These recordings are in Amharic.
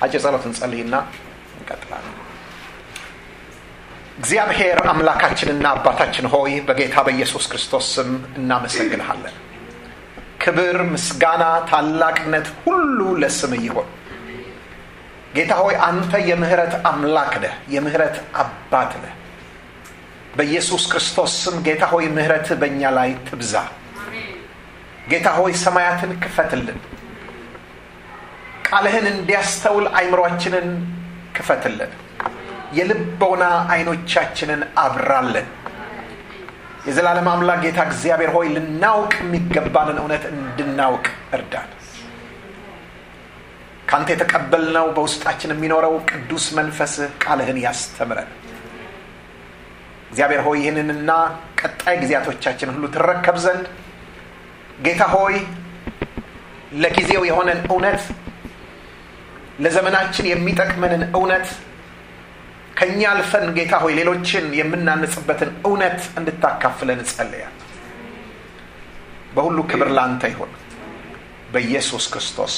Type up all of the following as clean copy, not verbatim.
አጭር ጸሎት እንጸልይና እንቀጥላለን። እግዚአብሔር አምላካችንና አባታችን ሆይ በጌታ በኢየሱስ ክርስቶስ ስም እናመሰግንሃለን። ክብር፣ ምስጋና፣ ታላቅነት ሁሉ ለስምህ ይሁን። ጌታ ሆይ አንተ የምህረት አምላክ ነህ፣ የምህረት አባት ነህ። በኢየሱስ ክርስቶስ ስም ጌታ ሆይ ምህረትህ በእኛ ላይ ትብዛ። ጌታ ሆይ ሰማያትን ክፈትልን፣ ቃልህን እንዲያስተውል አይምሮአችንን ክፈትልን፣ የልቦና አይኖቻችንን አብራልን። የዘላለም አምላክ ጌታ እግዚአብሔር ሆይ ልናውቅ የሚገባንን እውነት እንድናውቅ እርዳን። ካንተ የተቀበልነው በውስጣችን የሚኖረው ቅዱስ መንፈስህ ቃልህን ያስተምረን። እግዚአብሔር ሆይ ይህንንና ቀጣይ ጊዜያቶቻችን ሁሉ ትረከብ ዘንድ ጌታ ሆይ ለጊዜው የሆነን እውነት፣ ለዘመናችን የሚጠቅመንን እውነት ከኛ አልፈን ጌታ ሆይ ሌሎችን የምናንጽበትን እውነት እንድታካፍለን ጸልያለሁ። በሁሉ ክብር ላንተ ይሁን በኢየሱስ ክርስቶስ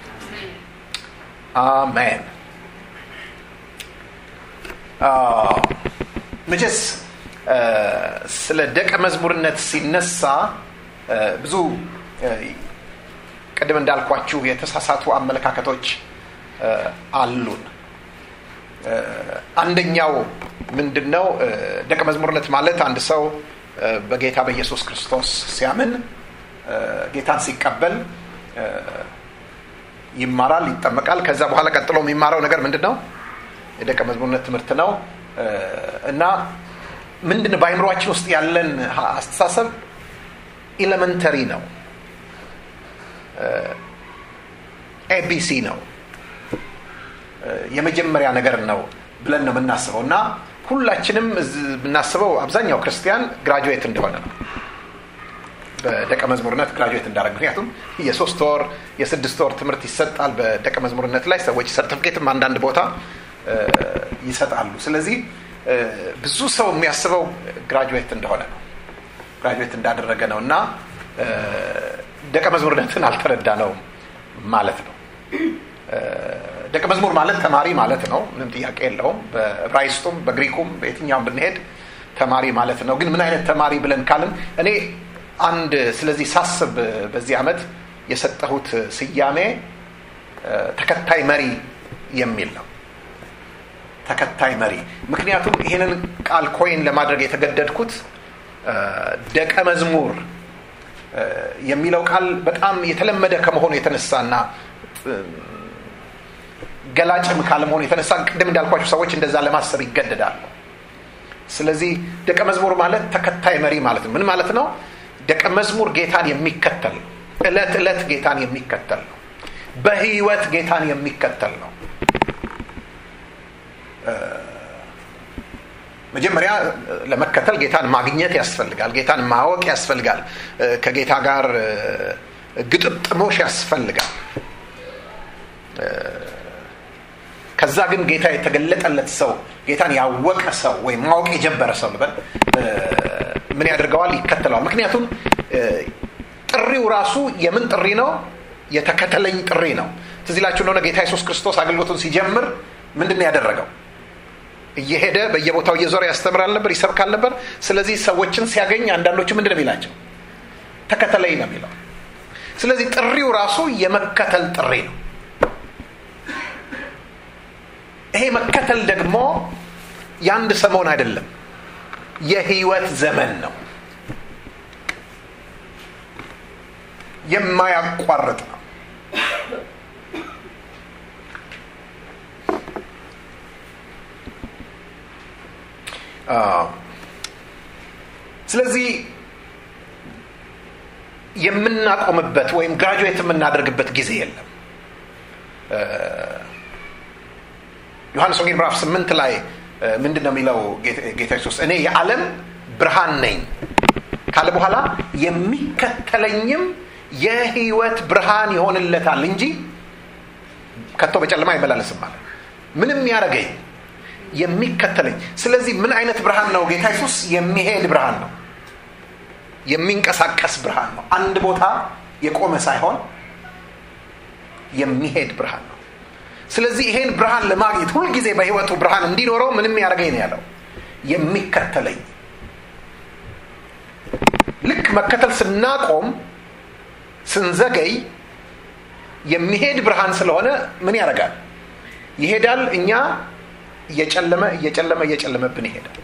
አሜን። መቼስ ስለ ደቀ መዝሙርነት ሲነሳ ብዙ ቀደም እንዳልኳችሁ የተሳሳቱ አመለካከቶች አሉን። አንደኛው ምንድነው? ደቀ መዝሙርነት ማለት አንድ ሰው በጌታ በኢየሱስ ክርስቶስ ሲያምን ጌታን ሲቀበል ይማራል፣ ይጠመቃል። ከዛ በኋላ ቀጥሎ የሚማረው ነገር ምንድነው? የደቀ መዝሙርነት ትምህርት ነው። እና ምንድነው በአይምሮአችን ውስጥ ያለን አስተሳሰብ ኤሌመንተሪ ነው፣ ኤቢሲ ነው፣ የመጀመሪያ ነገር ነው ብለን ነው የምናስበው። እና ሁላችንም የምናስበው አብዛኛው ክርስቲያን ግራጁዌት እንደሆነ ነው፣ በደቀ መዝሙርነት ግራጁዌት እንዳደረገ። ምክንያቱም የ3 ወር የ6 ወር ትምህርት ይሰጣል በደቀ መዝሙርነት ላይ። ሰዎች ሰርቲፊኬትም አንዳንድ ቦታ ይሰጣሉ። ስለዚህ ብዙ ሰው የሚያስበው ግራጁዌት እንደሆነ ነው፣ ግራጁዌት እንዳደረገ ነው። እና ደቀ መዝሙርነትን አልተረዳነውም ማለት ነው። ደቀ መዝሙር ማለት ተማሪ ማለት ነው፣ ምንም ጥያቄ የለውም። በዕብራይስጡም በግሪኩም በየትኛውም ብንሄድ ተማሪ ማለት ነው። ግን ምን አይነት ተማሪ ብለን ካልን እኔ አንድ ስለዚህ ሳስብ በዚህ ዓመት የሰጠሁት ስያሜ ተከታይ መሪ የሚል ነው። ተከታይ መሪ። ምክንያቱም ይሄንን ቃል ኮይን ለማድረግ የተገደድኩት ደቀ መዝሙር የሚለው ቃል በጣም የተለመደ ከመሆኑ የተነሳና ገላጭም ካለመሆኑ የተነሳ ቅድም እንዳልኳችሁ ሰዎች እንደዛ ለማሰብ ይገደዳሉ። ስለዚህ ደቀ መዝሙር ማለት ተከታይ መሪ ማለት ነው። ምን ማለት ነው? ደቀ መዝሙር ጌታን የሚከተል ነው። ዕለት ዕለት ጌታን የሚከተል ነው። በህይወት ጌታን የሚከተል ነው። መጀመሪያ ለመከተል ጌታን ማግኘት ያስፈልጋል፣ ጌታን ማወቅ ያስፈልጋል፣ ከጌታ ጋር ግጥምጥሞሽ ያስፈልጋል። ከዛ ግን ጌታ የተገለጠለት ሰው፣ ጌታን ያወቀ ሰው ወይም ማወቅ የጀመረ ሰው ልበል ምን ያደርገዋል? ይከተለዋል። ምክንያቱም ጥሪው ራሱ የምን ጥሪ ነው? የተከተለኝ ጥሪ ነው። ትዝ ይላችሁ እንደሆነ ጌታ ኢየሱስ ክርስቶስ አገልግሎቱን ሲጀምር ምንድን ነው ያደረገው? እየሄደ በየቦታው እየዞረ ያስተምራል ነበር፣ ይሰብካል ነበር። ስለዚህ ሰዎችን ሲያገኝ አንዳንዶቹ ምንድን ነው የሚላቸው? ተከተለኝ ነው የሚለው። ስለዚህ ጥሪው ራሱ የመከተል ጥሪ ነው። ይሄ መከተል ደግሞ የአንድ ሰሞን አይደለም፣ የህይወት ዘመን ነው፣ የማያቋርጥ ነው። ስለዚህ የምናቆምበት ወይም ግራጁዌት የምናደርግበት ጊዜ የለም። ዮሐንስ ወንጌል ምዕራፍ 8 ላይ ምንድነው የሚለው ጌታ ኢየሱስ? እኔ የዓለም ብርሃን ነኝ ካለ በኋላ የሚከተለኝም የህይወት ብርሃን ይሆንለታል እንጂ ከቶ በጨለማ አይመላለስም ማለት። ምንም ያረገኝ የሚከተለኝ። ስለዚህ ምን አይነት ብርሃን ነው ጌታ ኢየሱስ? የሚሄድ ብርሃን ነው፣ የሚንቀሳቀስ ብርሃን ነው። አንድ ቦታ የቆመ ሳይሆን የሚሄድ ብርሃን ነው። ስለዚህ ይሄን ብርሃን ለማግኘት ሁሉ ጊዜ በህይወቱ ብርሃን እንዲኖረው ምንም ያደርገኝ ነው ያለው የሚከተለኝ። ልክ መከተል ስናቆም ስንዘገይ የሚሄድ ብርሃን ስለሆነ ምን ያደርጋል? ይሄዳል። እኛ እየጨለመብን ይሄዳል።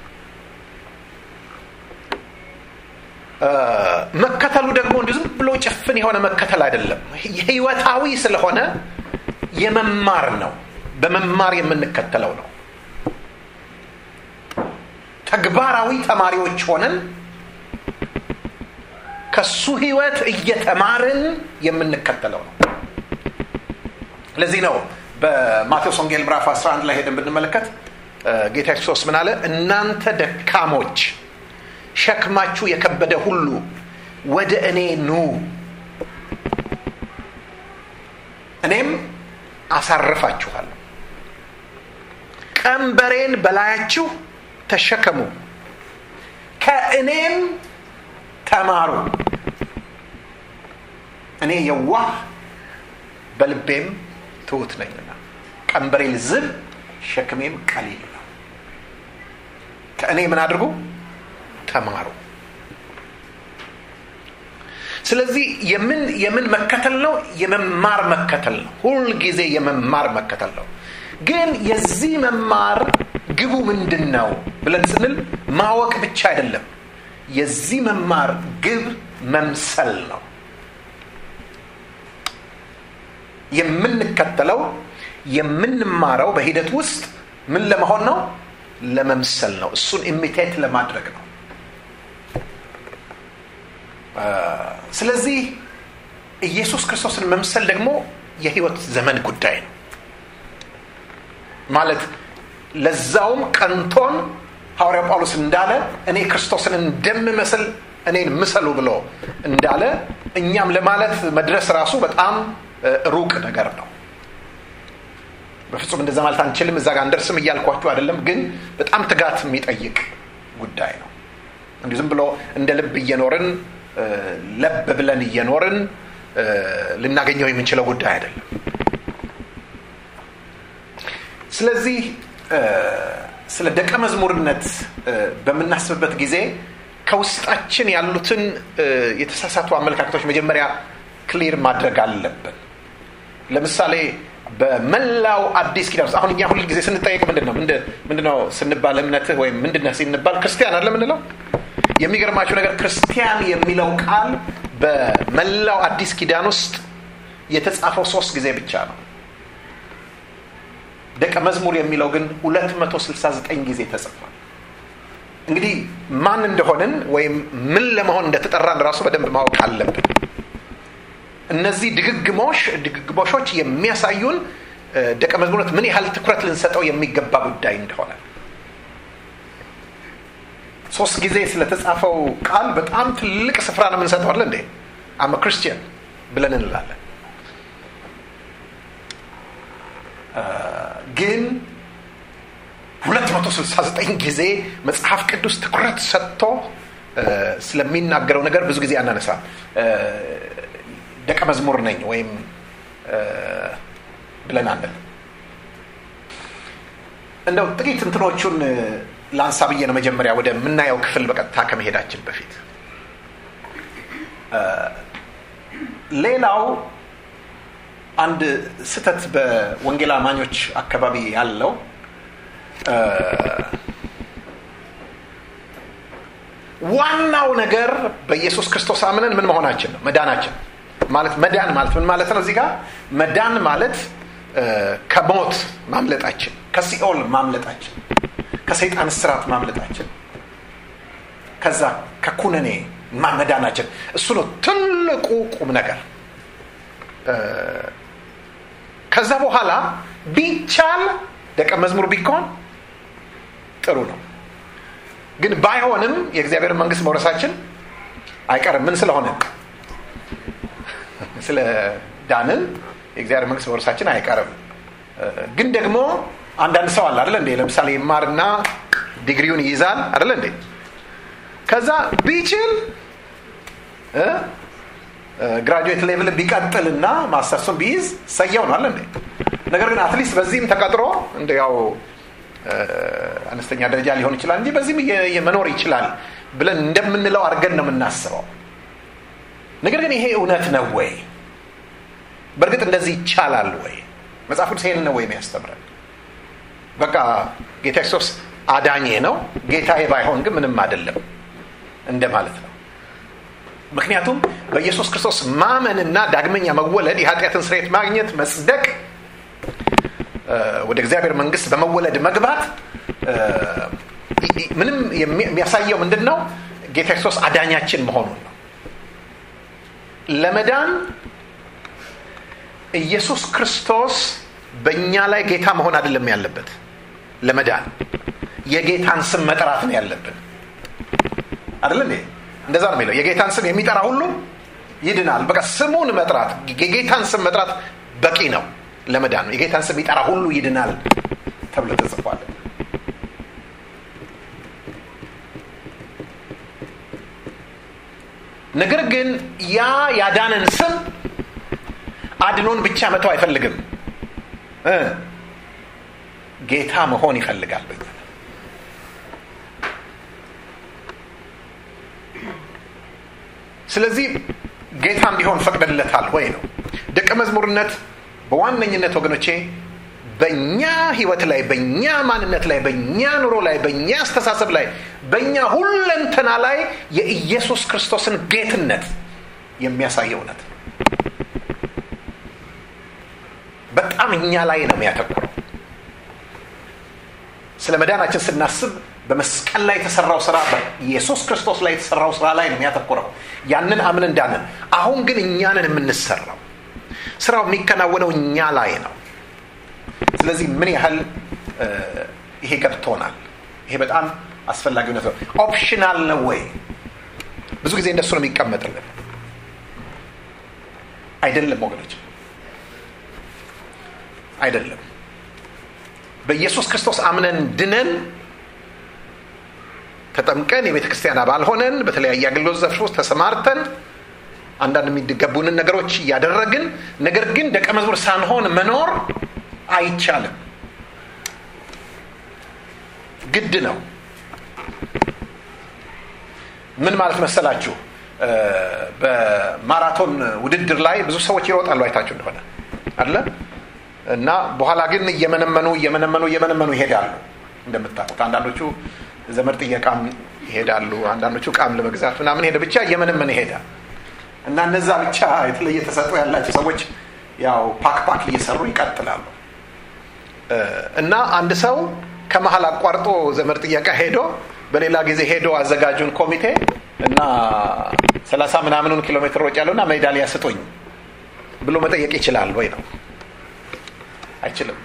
መከተሉ ደግሞ እንዲሁ ዝም ብሎ ጭፍን የሆነ መከተል አይደለም። ህይወታዊ ስለሆነ የመማር ነው። በመማር የምንከተለው ነው። ተግባራዊ ተማሪዎች ሆነን ከሱ ህይወት እየተማርን የምንከተለው ነው። ለዚህ ነው በማቴዎስ ወንጌል ምዕራፍ 11 ላይ ሄደን ብንመለከት ጌታ ኢየሱስ ምን አለ? እናንተ ደካሞች ሸክማችሁ የከበደ ሁሉ ወደ እኔ ኑ፣ እኔም አሳርፋችኋለሁ። ቀንበሬን በላያችሁ ተሸከሙ፣ ከእኔም ተማሩ፣ እኔ የዋህ በልቤም ትሁት ነኝና ቀንበሬ ልዝብ ሸክሜም ቀሊል ነው። ከእኔ ምን አድርጉ? ተማሩ። ስለዚህ የምን መከተል ነው? የመማር መከተል ነው። ሁል ጊዜ የመማር መከተል ነው። ግን የዚህ መማር ግቡ ምንድነው ብለን ስንል ማወቅ ብቻ አይደለም። የዚህ መማር ግብ መምሰል ነው። የምንከተለው የምንማረው በሂደት ውስጥ ምን ለመሆን ነው? ለመምሰል ነው። እሱን ኢሚቴት ለማድረግ ነው። ስለዚህ ኢየሱስ ክርስቶስን መምሰል ደግሞ የህይወት ዘመን ጉዳይ ነው። ማለት ለዛውም ቀንቶን ሐዋርያው ጳውሎስ እንዳለ እኔ ክርስቶስን እንደምመስል እኔን ምሰሉ ብሎ እንዳለ እኛም ለማለት መድረስ ራሱ በጣም ሩቅ ነገር ነው። በፍጹም እንደዛ ማለት አንችልም፣ እዛ ጋር እንደርስም እያልኳችሁ አይደለም። ግን በጣም ትጋት የሚጠይቅ ጉዳይ ነው። እንዲህ ዝም ብሎ እንደ ልብ እየኖርን ለብ ብለን እየኖርን ልናገኘው የምንችለው ጉዳይ አይደለም። ስለዚህ ስለ ደቀ መዝሙርነት በምናስብበት ጊዜ ከውስጣችን ያሉትን የተሳሳቱ አመለካከቶች መጀመሪያ ክሊር ማድረግ አለብን። ለምሳሌ በመላው አዲስ ኪዳን አሁን እኛ ሁሉ ጊዜ ስንጠየቅ ምንድነው ስንባል እምነትህ ወይም ምንድነው ስንባል ክርስቲያን አይደል ምንለው? የሚገርማችሁ ነገር ክርስቲያን የሚለው ቃል በመላው አዲስ ኪዳን ውስጥ የተጻፈው 3 ጊዜ ብቻ ነው። ደቀ መዝሙር የሚለው ግን 269 ጊዜ ተጽፏል። እንግዲህ ማን እንደሆንን ወይም ምን ለመሆን እንደተጠራን ራሱ በደንብ ማወቅ አለብን። እነዚህ ድግግሞሾች የሚያሳዩን ደቀ መዝሙርነት ምን ያህል ትኩረት ልንሰጠው የሚገባ ጉዳይ እንደሆነ። 3 ጊዜ ስለተጻፈው ቃል በጣም ትልቅ ስፍራ ነው የምንሰጠው አይደል እንዴ? አም ክርስቲያን ብለን እንላለን። ግን 269 ጊዜ መጽሐፍ ቅዱስ ትኩረት ሰጥቶ ስለሚናገረው ነገር ብዙ ጊዜ አናነሳ። ደቀ መዝሙር ነኝ ወይም ብለን አንል። እንደው ጥቂት እንትኖቹን ላንሳብዬ ነው መጀመሪያ ወደ ምናየው ክፍል በቀጥታ ከመሄዳችን በፊት። ሌላው አንድ ስተት በወንጌል አማኞች አካባቢ ያለው ዋናው ነገር በኢየሱስ ክርስቶስ አምነን ምን መሆናችን ነው? መዳናችን ማለት መዳን ማለት ምን ማለት ነው? እዚህ ጋር መዳን ማለት ከሞት ማምለጣችን፣ ከሲኦል ማምለጣችን፣ ከሰይጣን እስራት ማምለጣችን፣ ከዛ ከኩነኔ መዳናችን፣ እሱ ነው ትልቁ ቁም ነገር። ከዛ በኋላ ቢቻል ደቀ መዝሙር ቢሆን ጥሩ ነው። ግን ባይሆንም የእግዚአብሔር መንግስት መውረሳችን አይቀርም። ምን ስለሆነ? ስለ ዳንን የእግዚአብሔር መንግስት መውረሳችን አይቀርም። ግን ደግሞ አንዳንድ ሰው አለ አይደል እንዴ? ለምሳሌ ይማርና ዲግሪውን ይይዛል አይደል እንዴ? ከዛ ቢችል ግራጁዌት ሌቭል ቢቀጥልና ማስተርሱን ቢይዝ ሰየው ነው አይደል እንዴ? ነገር ግን አትሊስት በዚህም ተቀጥሮ እንደው አነስተኛ ደረጃ ሊሆን ይችላል እንጂ በዚህም የመኖር ይችላል ብለን እንደምንለው አድርገን ነው የምናስበው። ነገር ግን ይሄ እውነት ነው ወይ? በእርግጥ እንደዚህ ይቻላል ወይ? መጽሐፍ ቅዱስ ይሄን ነው ወይ የሚያስተምረን? በቃ ጌታ ኢየሱስ አዳኜ ነው፣ ጌታዬ ባይሆን ግን ምንም አይደለም እንደማለት ነው። ምክንያቱም በኢየሱስ ክርስቶስ ማመንና ዳግመኛ መወለድ የኃጢአትን ስርየት ማግኘት፣ መጽደቅ፣ ወደ እግዚአብሔር መንግስት በመወለድ መግባት ምንም የሚያሳየው ምንድነው? ጌታ ኢየሱስ አዳኛችን መሆኑን ነው። ለመዳን ኢየሱስ ክርስቶስ በእኛ ላይ ጌታ መሆን አይደለም ያለበት። ለመዳን የጌታን ስም መጥራት ነው ያለብን አይደል እንዴ? እንደዛ ነው የሚለው። የጌታን ስም የሚጠራ ሁሉ ይድናል። በቃ ስሙን መጥራት፣ የጌታን ስም መጥራት በቂ ነው ለመዳን። የጌታን ስም የሚጠራ ሁሉ ይድናል ተብሎ ተጽፏል። ነገር ግን ያ ያዳነን ስም አድኖን ብቻ መተው አይፈልግም። ጌታ መሆን ይፈልጋል። ስለዚህ ጌታ እንዲሆን ፈቅደለታል ወይ ነው። ደቀ መዝሙርነት በዋነኝነት ወገኖቼ በእኛ ህይወት ላይ፣ በእኛ ማንነት ላይ፣ በእኛ ኑሮ ላይ፣ በእኛ አስተሳሰብ ላይ፣ በእኛ ሁለንተና ላይ የኢየሱስ ክርስቶስን ጌትነት የሚያሳይ እውነት በጣም እኛ ላይ ነው የሚያተኩረው። ስለ መዳናችን ስናስብ በመስቀል ላይ የተሰራው ስራ፣ በኢየሱስ ክርስቶስ ላይ የተሰራው ስራ ላይ ነው የሚያተኩረው። ያንን አምን እንዳንን። አሁን ግን እኛንን የምንሰራው ስራው የሚከናወነው እኛ ላይ ነው። ስለዚህ ምን ያህል ይሄ ገብቶናል? ይሄ በጣም አስፈላጊነት ነው። ኦፕሽናል ነው ወይ? ብዙ ጊዜ እንደሱ ነው የሚቀመጥልን። አይደለም ወገኖች፣ አይደለም። በኢየሱስ ክርስቶስ አምነን ድነን ተጠምቀን የቤተ ክርስቲያን አባል ሆነን በተለያየ አገልግሎት ዘርፍ ውስጥ ተሰማርተን አንዳንድ የሚገቡንን ነገሮች እያደረግን ነገር ግን ደቀ መዝሙር ሳንሆን መኖር አይቻልም። ግድ ነው። ምን ማለት መሰላችሁ? በማራቶን ውድድር ላይ ብዙ ሰዎች ይሮጣሉ፣ አይታችሁ እንደሆነ አይደለ? እና በኋላ ግን እየመነመኑ ይሄዳሉ። እንደምታውቁት አንዳንዶቹ ዘመድ ጥየቃም ይሄዳሉ፣ አንዳንዶቹ ቃም ለመግዛት ምናምን ሄደ፣ ብቻ እየመነመነ ይሄዳል። እና እነዛ ብቻ የተለየ ተሰጥኦ ያላቸው ሰዎች ያው ፓክ እየሰሩ ይቀጥላሉ። እና አንድ ሰው ከመሃል አቋርጦ ዘመድ ጥየቃ ሄዶ በሌላ ጊዜ ሄዶ አዘጋጁን ኮሚቴ እና 30 ምናምኑን ኪሎ ሜትር ሮጫለሁና ሜዳሊያ ስጡኝ ብሎ መጠየቅ ይችላል ወይ ነው? አይችልም።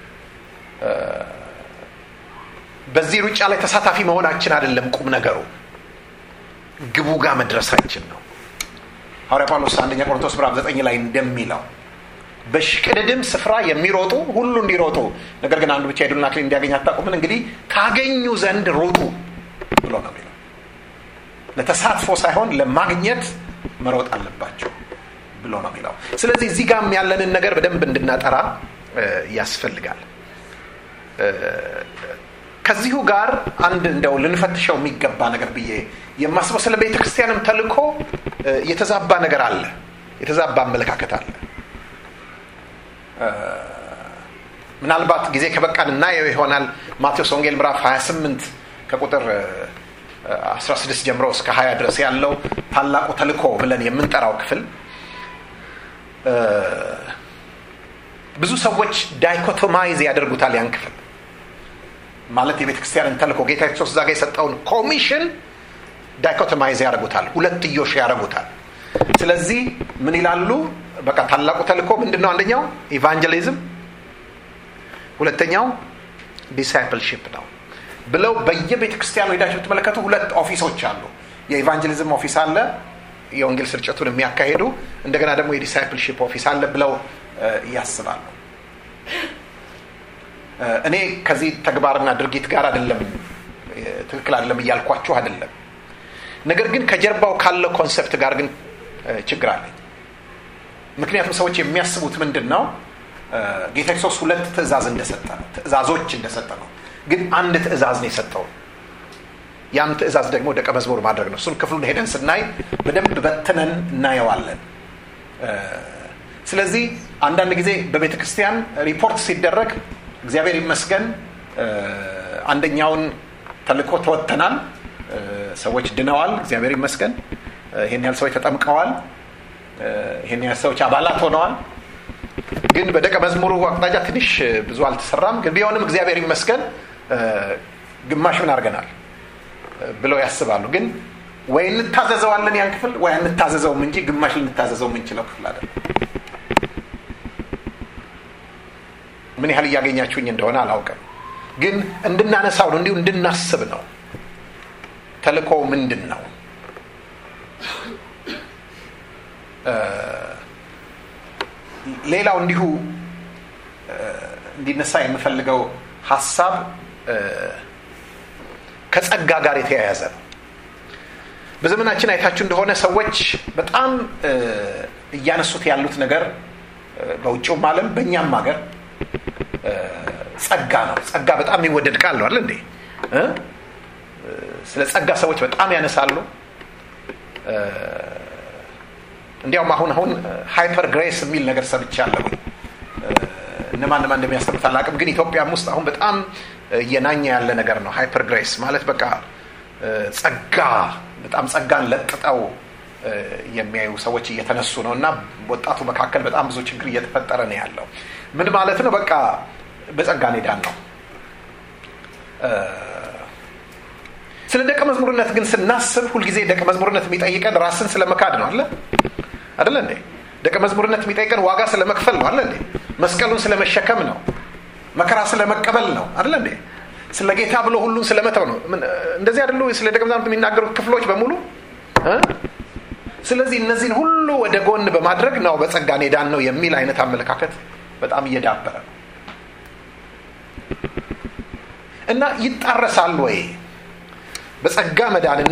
በዚህ ሩጫ ላይ ተሳታፊ መሆናችን አይደለም ቁም ነገሩ፣ ግቡ ጋር መድረሳችን ነው። ሐዋርያ ጳውሎስ አንደኛ ቆሮንቶስ ምዕራፍ 9 ላይ እንደሚለው በሽቅድድም ስፍራ የሚሮጡ ሁሉ እንዲሮጡ፣ ነገር ግን አንዱ ብቻ የድሉን አክሊል እንዲያገኝ አታውቁምን? እንግዲህ ታገኙ ዘንድ ሩጡ ብሎ ነው የሚለው። ለተሳትፎ ሳይሆን ለማግኘት መሮጥ አለባቸው ብሎ ነው የሚለው። ስለዚህ እዚህ ጋርም ያለንን ነገር በደንብ እንድናጠራ ያስፈልጋል። ከዚሁ ጋር አንድ እንደው ልንፈትሸው የሚገባ ነገር ብዬ የማስበው ስለ ቤተ ክርስቲያንም ተልእኮ የተዛባ ነገር አለ፣ የተዛባ አመለካከት አለ። ምናልባት ጊዜ ከበቃን እናየው ይሆናል። ማቴዎስ ወንጌል ምዕራፍ 28 ከቁጥር 16 ጀምሮ እስከ 20 ድረስ ያለው ታላቁ ተልእኮ ብለን የምንጠራው ክፍል ብዙ ሰዎች ዳይኮቶማይዝ ያደርጉታል። ያን ክፍል ማለት የቤተ ክርስቲያንን ተልእኮ ጌታ ኢየሱስ ዛጋ የሰጠውን ኮሚሽን ዳይኮቶማይዝ ያደርጉታል፣ ሁለትዮሽ ያደርጉታል። ስለዚህ ምን ይላሉ? በቃ ታላቁ ተልእኮ ምንድነው? አንደኛው ኢቫንጀሊዝም፣ ሁለተኛው ዲሳይፕልሺፕ ነው ብለው በየቤተ ክርስቲያኑ ሄዳችሁ ብትመለከቱ ሁለት ኦፊሶች አሉ። የኢቫንጀሊዝም ኦፊስ አለ፣ የወንጌል ስርጭቱን የሚያካሂዱ፣ እንደገና ደግሞ የዲሳይፕልሺፕ ኦፊስ አለ ብለው ያስባሉ። እኔ ከዚህ ተግባርና ድርጊት ጋር አይደለም ትክክል አይደለም እያልኳችሁ አይደለም። ነገር ግን ከጀርባው ካለው ኮንሰፕት ጋር ግን ችግር አለ። ምክንያቱም ሰዎች የሚያስቡት ምንድነው? ጌታ ኢየሱስ ሁለት ትእዛዞች እንደሰጠ ነው። ግን አንድ ትእዛዝ ነው የሰጠው። ያን ትእዛዝ ደግሞ ደቀ መዝሙር ማድረግ ነው። እሱን ክፍሉን ሄደን ስናይ በደንብ በትነን እናየዋለን። ስለዚህ አንዳንድ ጊዜ በቤተ ክርስቲያን ሪፖርት ሲደረግ እግዚአብሔር ይመስገን አንደኛውን ተልእኮ ተወጥተናል፣ ሰዎች ድነዋል፣ እግዚአብሔር ይመስገን፣ ይሄን ያህል ሰዎች ተጠምቀዋል፣ ይሄን ያህል ሰዎች አባላት ሆነዋል። ግን በደቀ መዝሙሩ አቅጣጫ ትንሽ ብዙ አልተሰራም። ግን ቢሆንም እግዚአብሔር ይመስገን ግማሽ ምን አድርገናል ብለው ያስባሉ። ግን ወይ እንታዘዘዋለን ያን ክፍል ወይ እንታዘዘውም እንጂ ግማሽ ልንታዘዘው የምንችለው ክፍል አይደለም። ምን ያህል እያገኛችሁኝ እንደሆነ አላውቅም። ግን እንድናነሳው ነው፣ እንዲሁ እንድናስብ ነው። ተልእኮው ምንድን ነው? ሌላው እንዲሁ እንዲነሳ የምፈልገው ሐሳብ ከጸጋ ጋር የተያያዘ ነው። በዘመናችን አይታችሁ እንደሆነ ሰዎች በጣም እያነሱት ያሉት ነገር በውጭውም ዓለም በእኛም ሀገር ጸጋ ነው። ጸጋ በጣም የሚወደድ ቃል ነው አይደል እንዴ? ስለ ጸጋ ሰዎች በጣም ያነሳሉ። እንዲያውም አሁን ሃይፐር ግሬስ የሚል ነገር ሰምቻለሁ። እነማን እንደሚያስተምሩት አላውቅም። ግን ኢትዮጵያም ውስጥ አሁን በጣም እየናኘ ያለ ነገር ነው። ሃይፐር ግሬስ ማለት በቃ ጸጋ፣ በጣም ጸጋን ለጥጠው የሚያዩ ሰዎች እየተነሱ ነው እና ወጣቱ መካከል በጣም ብዙ ችግር እየተፈጠረ ነው ያለው። ምን ማለት ነው? በቃ በጸጋ ኔዳን ነው። ስለ ደቀ መዝሙርነት ግን ስናስብ ሁልጊዜ ደቀ መዝሙርነት የሚጠይቀን ራስን ስለመካድ ነው አይደል እንዴ? ደቀ መዝሙርነት የሚጠይቀን ዋጋ ስለመክፈል ነው አይደል እንዴ? መስቀሉን ስለመሸከም ነው፣ መከራ ስለመቀበል ነው አይደል እንዴ? ስለ ጌታ ብሎ ሁሉን ስለመተው ነው። እንደዚህ አይደሉ ስለ ደቀ መዝሙርነት የሚናገሩት ክፍሎች በሙሉ? ስለዚህ እነዚህን ሁሉ ወደ ጎን በማድረግ ነው በጸጋ ኔዳን ነው የሚል አይነት አመለካከት በጣም እየዳበረ ነው። እና ይጣረሳል ወይ በጸጋ መዳንና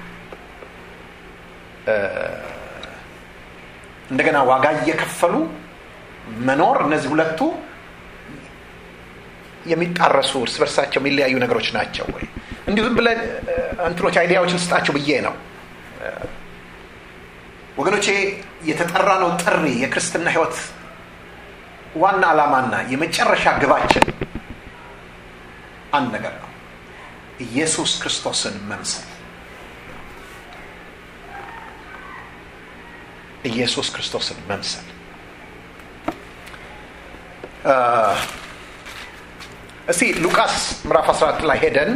እንደገና ዋጋ እየከፈሉ መኖር? እነዚህ ሁለቱ የሚጣረሱ እርስ በርሳቸው የሚለያዩ ነገሮች ናቸው ወይ? እንዲሁ ዝም ብለን እንትኖች አይዲያዎችን ስጣቸው ብዬ ነው። ወገኖቼ የተጠራ ነው ጥሪ፣ የክርስትና ህይወት ዋና ዓላማና የመጨረሻ ግባችን አንድ ነገር ነው፣ ኢየሱስ ክርስቶስን መምሰል። ኢየሱስ ክርስቶስን መምሰል። እስቲ ሉቃስ ምዕራፍ 14 ላይ ሄደን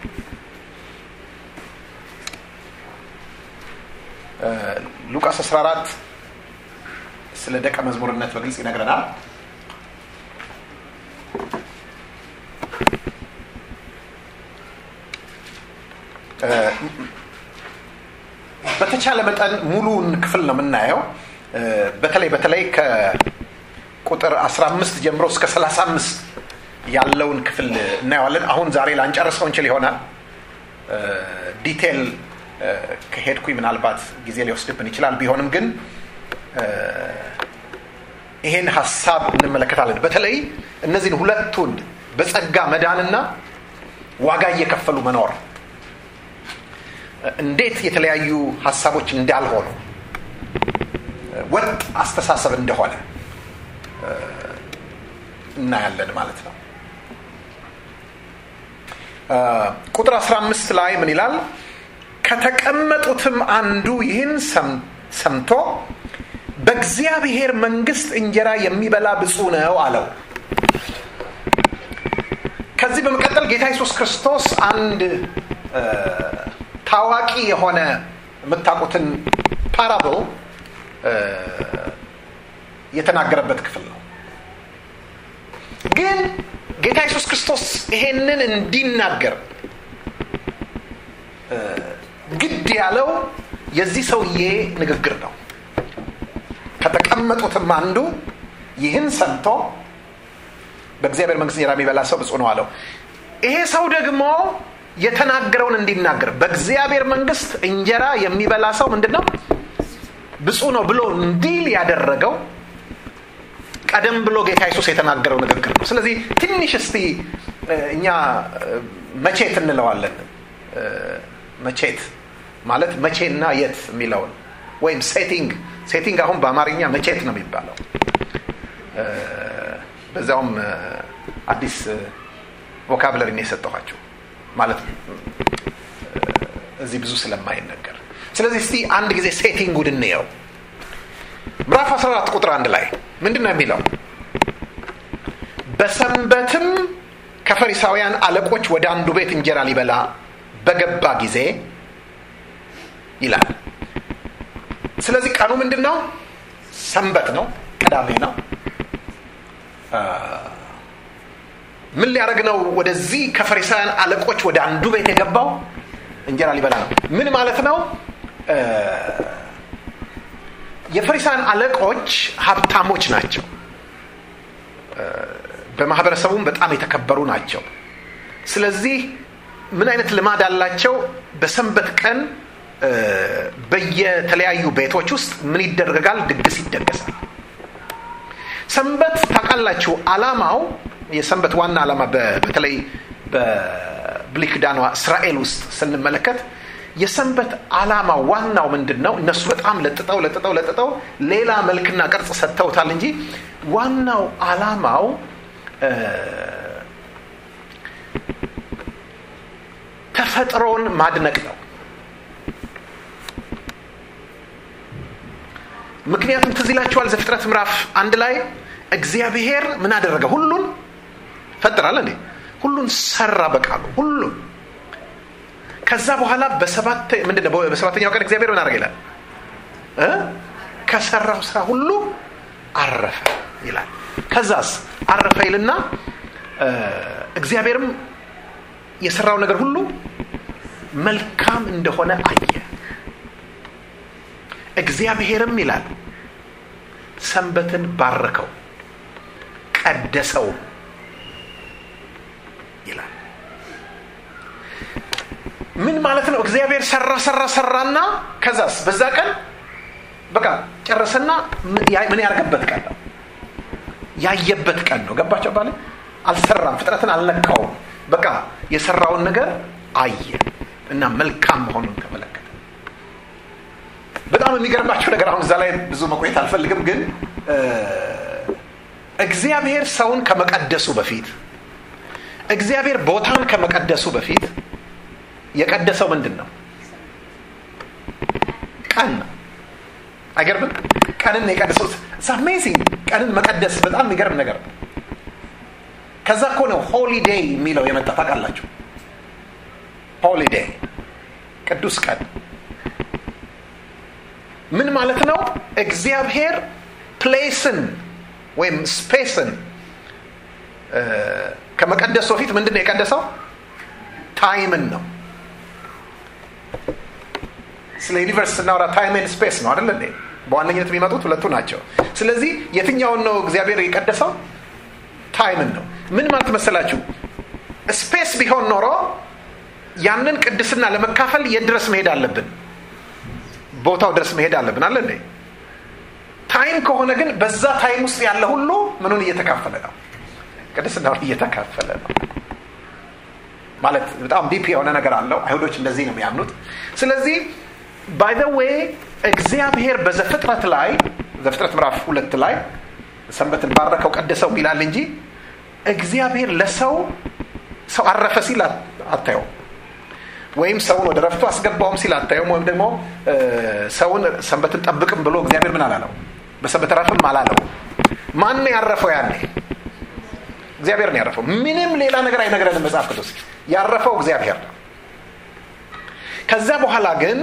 ሉቃስ 14 ስለ ደቀ መዝሙርነት በግልጽ ይነግረናል። በተቻለ መጠን ሙሉን ክፍል ነው የምናየው። በተለይ ከቁጥር 15 ጀምሮ እስከ 35 ያለውን ክፍል እናየዋለን። አሁን ዛሬ ላንጨርሰው እንችል ይሆናል። ዲቴል ከሄድኩኝ ምናልባት ጊዜ ሊወስድብን ይችላል። ቢሆንም ግን ይሄን ሐሳብ እንመለከታለን። በተለይ እነዚህን ሁለቱን በጸጋ መዳንና ዋጋ እየከፈሉ መኖር እንዴት የተለያዩ ሐሳቦች እንዳልሆኑ፣ ወጥ አስተሳሰብ እንደሆነ እናያለን ማለት ነው። ቁጥር 15 ላይ ምን ይላል? ከተቀመጡትም አንዱ ይህን ሰምቶ በእግዚአብሔር መንግስት እንጀራ የሚበላ ብፁዕ ነው አለው። ከዚህ በመቀጠል ጌታ ኢየሱስ ክርስቶስ አንድ ታዋቂ የሆነ የምታውቁትን ፓራብል የተናገረበት ክፍል ነው። ግን ጌታ ኢየሱስ ክርስቶስ ይሄንን እንዲናገር ግድ ያለው የዚህ ሰውዬ ንግግር ነው። ከተቀመጡትም አንዱ ይህን ሰምቶ በእግዚአብሔር መንግስት እንጀራ የሚበላ ሰው ብፁዕ ነው አለው። ይሄ ሰው ደግሞ የተናገረውን እንዲናገር በእግዚአብሔር መንግስት እንጀራ የሚበላ ሰው ምንድነው? ብፁዕ ነው ብሎ እንዲል ያደረገው ቀደም ብሎ ጌታ ኢየሱስ የተናገረው ንግግር ነው። ስለዚህ ትንሽ እስቲ እኛ መቼት እንለዋለን። መቼት ማለት መቼና የት የሚለው ወይም ሴቲንግ አሁን በአማርኛ መቼት ነው የሚባለው። በዛውም አዲስ ቮካብለሪ ነው የሰጠኋቸው ማለት እዚህ ብዙ ስለማይነገር። ስለዚህ እስቲ አንድ ጊዜ ሴቲንጉን እንየው። ምዕራፍ 14 ቁጥር 1 ላይ ምንድነው የሚለው? በሰንበትም ከፈሪሳውያን አለቆች ወደ አንዱ ቤት እንጀራ ሊበላ በገባ ጊዜ ይላል። ስለዚህ ቀኑ ምንድነው? ሰንበት ነው፣ ቅዳሜ ነው። ምን ሊያደርግ ነው ወደዚህ ከፈሪሳውያን አለቆች ወደ አንዱ ቤት የገባው? እንጀራ ሊበላ ነው። ምን ማለት ነው? የፈሪሳውያን አለቆች ሀብታሞች ናቸው። በማህበረሰቡም በጣም የተከበሩ ናቸው። ስለዚህ ምን አይነት ልማድ አላቸው? በሰንበት ቀን በየተለያዩ ቤቶች ውስጥ ምን ይደረጋል? ድግስ ይደገሳል። ሰንበት ታውቃላችሁ፣ ዓላማው የሰንበት ዋና ዓላማ በተለይ በብሉይ ኪዳን እስራኤል ውስጥ ስንመለከት የሰንበት ዓላማ ዋናው ምንድነው? እነሱ በጣም ለጥጠው ሌላ መልክና ቅርጽ ሰጥተውታል እንጂ ዋናው ዓላማው ተፈጥሮን ማድነቅ ነው። ምክንያቱም ትዝ ይላችኋል ዘፍጥረት ምዕራፍ 1 ላይ እግዚአብሔር ምን አደረገ? ሁሉን ፈጠራል እንዴ? ሁሉን ሰራ በቃሉ ሁሉን። ከዛ በኋላ በሰባተኛው ቀን እግዚአብሔር ምን አደረገ ይላል? ከሰራው ስራ ሁሉ አረፈ ይላል። ከዛስ አረፈ ይልና እግዚአብሔርም የሰራው ነገር ሁሉ መልካም እንደሆነ አየ። እግዚአብሔርም ይላል ሰንበትን ባረከው ቀደሰው ይላል። ምን ማለት ነው? እግዚአብሔር ሰራና ከዛስ በዛ ቀን በቃ ጨረሰና ምን ያርገበት ቀን ነው? ያየበት ቀን ነው። ገባቸው ባለ አልሰራም፣ ፍጥረትን አልነካውም። በቃ የሰራውን ነገር አየ እና መልካም መሆኑን ተመለከተ። በጣም የሚገርማቸው ነገር አሁን እዛ ላይ ብዙ መቆየት አልፈልግም፣ ግን እግዚአብሔር ሰውን ከመቀደሱ በፊት እግዚአብሔር ቦታን ከመቀደሱ በፊት የቀደሰው ምንድን ነው? ቀን ነው። አይገርምም? ቀንን የቀደሰው አሜዚንግ። ቀንን መቀደስ በጣም የሚገርም ነገር ነው። ከዛ እኮ ነው ሆሊዴይ የሚለው የመጣ ታውቃላችሁ። ሆሊዴይ ቅዱስ ቀን ምን ማለት ነው? እግዚአብሔር ፕሌስን ወይም ስፔስን ከመቀደሱ በፊት ምንድን ነው የቀደሰው? ታይምን ነው። ስለ ዩኒቨርስ ስናወራ ታይም ኤንድ ስፔስ ነው አይደል እንዴ? በዋነኝነት የሚመጡት ሁለቱ ናቸው። ስለዚህ የትኛውን ነው እግዚአብሔር የቀደሰው? ታይምን ነው። ምን ማለት መሰላችሁ? ስፔስ ቢሆን ኖሮ ያንን ቅድስና ለመካፈል የት ድረስ መሄድ አለብን? ቦታው ድረስ መሄድ አለብን አለ እንዴ? ታይም ከሆነ ግን በዛ ታይም ውስጥ ያለ ሁሉ ምኑን እየተካፈለ ነው? ቅድስናውን እየተካፈለ ነው ማለት በጣም ዲፕ የሆነ ነገር አለው። አይሁዶች እንደዚህ ነው የሚያምኑት። ስለዚህ ባይ ዘ ዌይ እግዚአብሔር በዘፍጥረት ምዕራፍ 2 ላይ ሰንበትን ባረከው ቀደሰው ይላል እንጂ እግዚአብሔር ለሰው አረፈ ሲል አታየው፣ ወይም ሰውን ወደ ረፍቱ አስገባውም ሲል አታየው፣ ወይም ደግሞ ሰውን ሰንበትን ጠብቅም ብሎ እግዚአብሔር ምን አላለው? በሰንበት ረፍም አላለው። ማን ነው ያረፈው? ያኔ እግዚአብሔር ነው ያረፈው። ምንም ሌላ ነገር አይነግረንም መጽሐፍ ቅዱስ። ያረፈው እግዚአብሔር ነው። ከዛ በኋላ ግን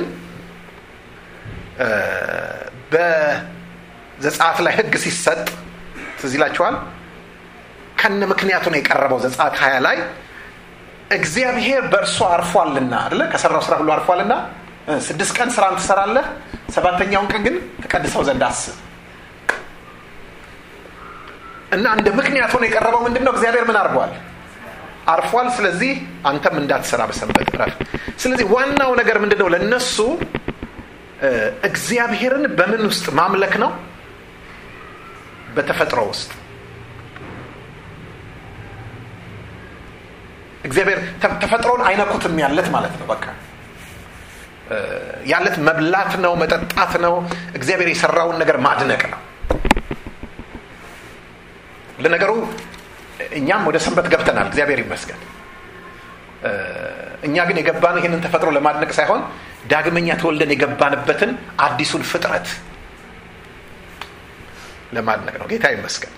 በዘጸአት ላይ ሕግ ሲሰጥ ትዝ ይላችኋል። ከነ ምክንያቱ ነው የቀረበው። ዘጸአት 20 ላይ እግዚአብሔር በእርሱ አርፏልና አይደለ? ከሰራው ስራ ሁሉ አርፏልና 6 ቀን ስራን ትሰራለህ፣ 7ኛውን ቀን ግን ተቀድሰው ዘንድ አስብ እና እንደ ምክንያቱ ነው የቀረበው። ምንድነው? እግዚአብሔር ምን አርፏል? አርፏል። ስለዚህ አንተም እንዳትሰራ በሰንበት እረፍ። ስለዚህ ዋናው ነገር ምንድነው? ለነሱ እግዚአብሔርን በምን ውስጥ ማምለክ ነው? በተፈጥሮ ውስጥ እግዚአብሔር ተፈጥሮን አይነኩትም ያለት ማለት ነው። በቃ ያለት መብላት ነው፣ መጠጣት ነው፣ እግዚአብሔር የሰራውን ነገር ማድነቅ ነው። ለነገሩ እኛም ወደ ሰንበት ገብተናል፣ እግዚአብሔር ይመስገን። እኛ ግን የገባን ይሄንን ተፈጥሮ ለማድነቅ ሳይሆን ዳግመኛ ተወልደን የገባንበትን አዲሱን ፍጥረት ለማድነቅ ነው። ጌታ ይመስገን።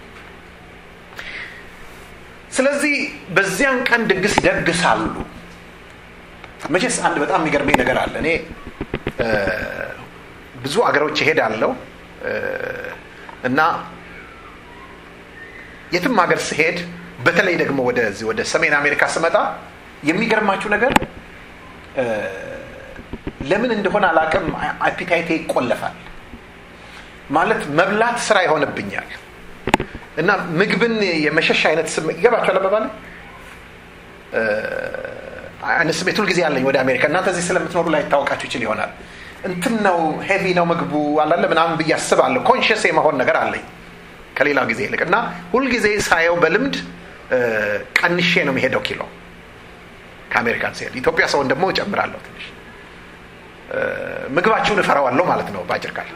ስለዚህ በዚያን ቀን ድግስ ይደግሳሉ። መቼስ አንድ በጣም የሚገርመኝ ነገር አለ። እኔ ብዙ አገሮች እሄዳለሁ እና የትም ሀገር ስሄድ በተለይ ደግሞ ወደ ሰሜን አሜሪካ ስመጣ የሚገርማችሁ ነገር ለምን እንደሆነ አላውቅም፣ አፒታይቴ ይቆለፋል። ማለት መብላት ስራ ይሆንብኛል እና ምግብን የመሸሽ አይነት ስሜት ይገባችኋል። አባባል አይነት ስሜት ሁልጊዜ አለኝ ወደ አሜሪካ። እናንተ እዚህ ስለምትኖሩ ላይ ታውቃችሁ ይችል ይሆናል። እንትን ነው ሄቪ ነው ምግቡ አላለ ምናምን ብዬ አስባለሁ። ኮንሽስ የመሆን ነገር አለኝ ከሌላው ጊዜ ይልቅ እና ሁልጊዜ ሳየው በልምድ ቀንሼ ነው የሚሄደው ኪሎ ከአሜሪካን ሲሄድ። ኢትዮጵያ ሰውን ደግሞ እጨምራለሁ ትንሽ። ምግባችሁን እፈራዋለሁ ማለት ነው ባጭር ቃል።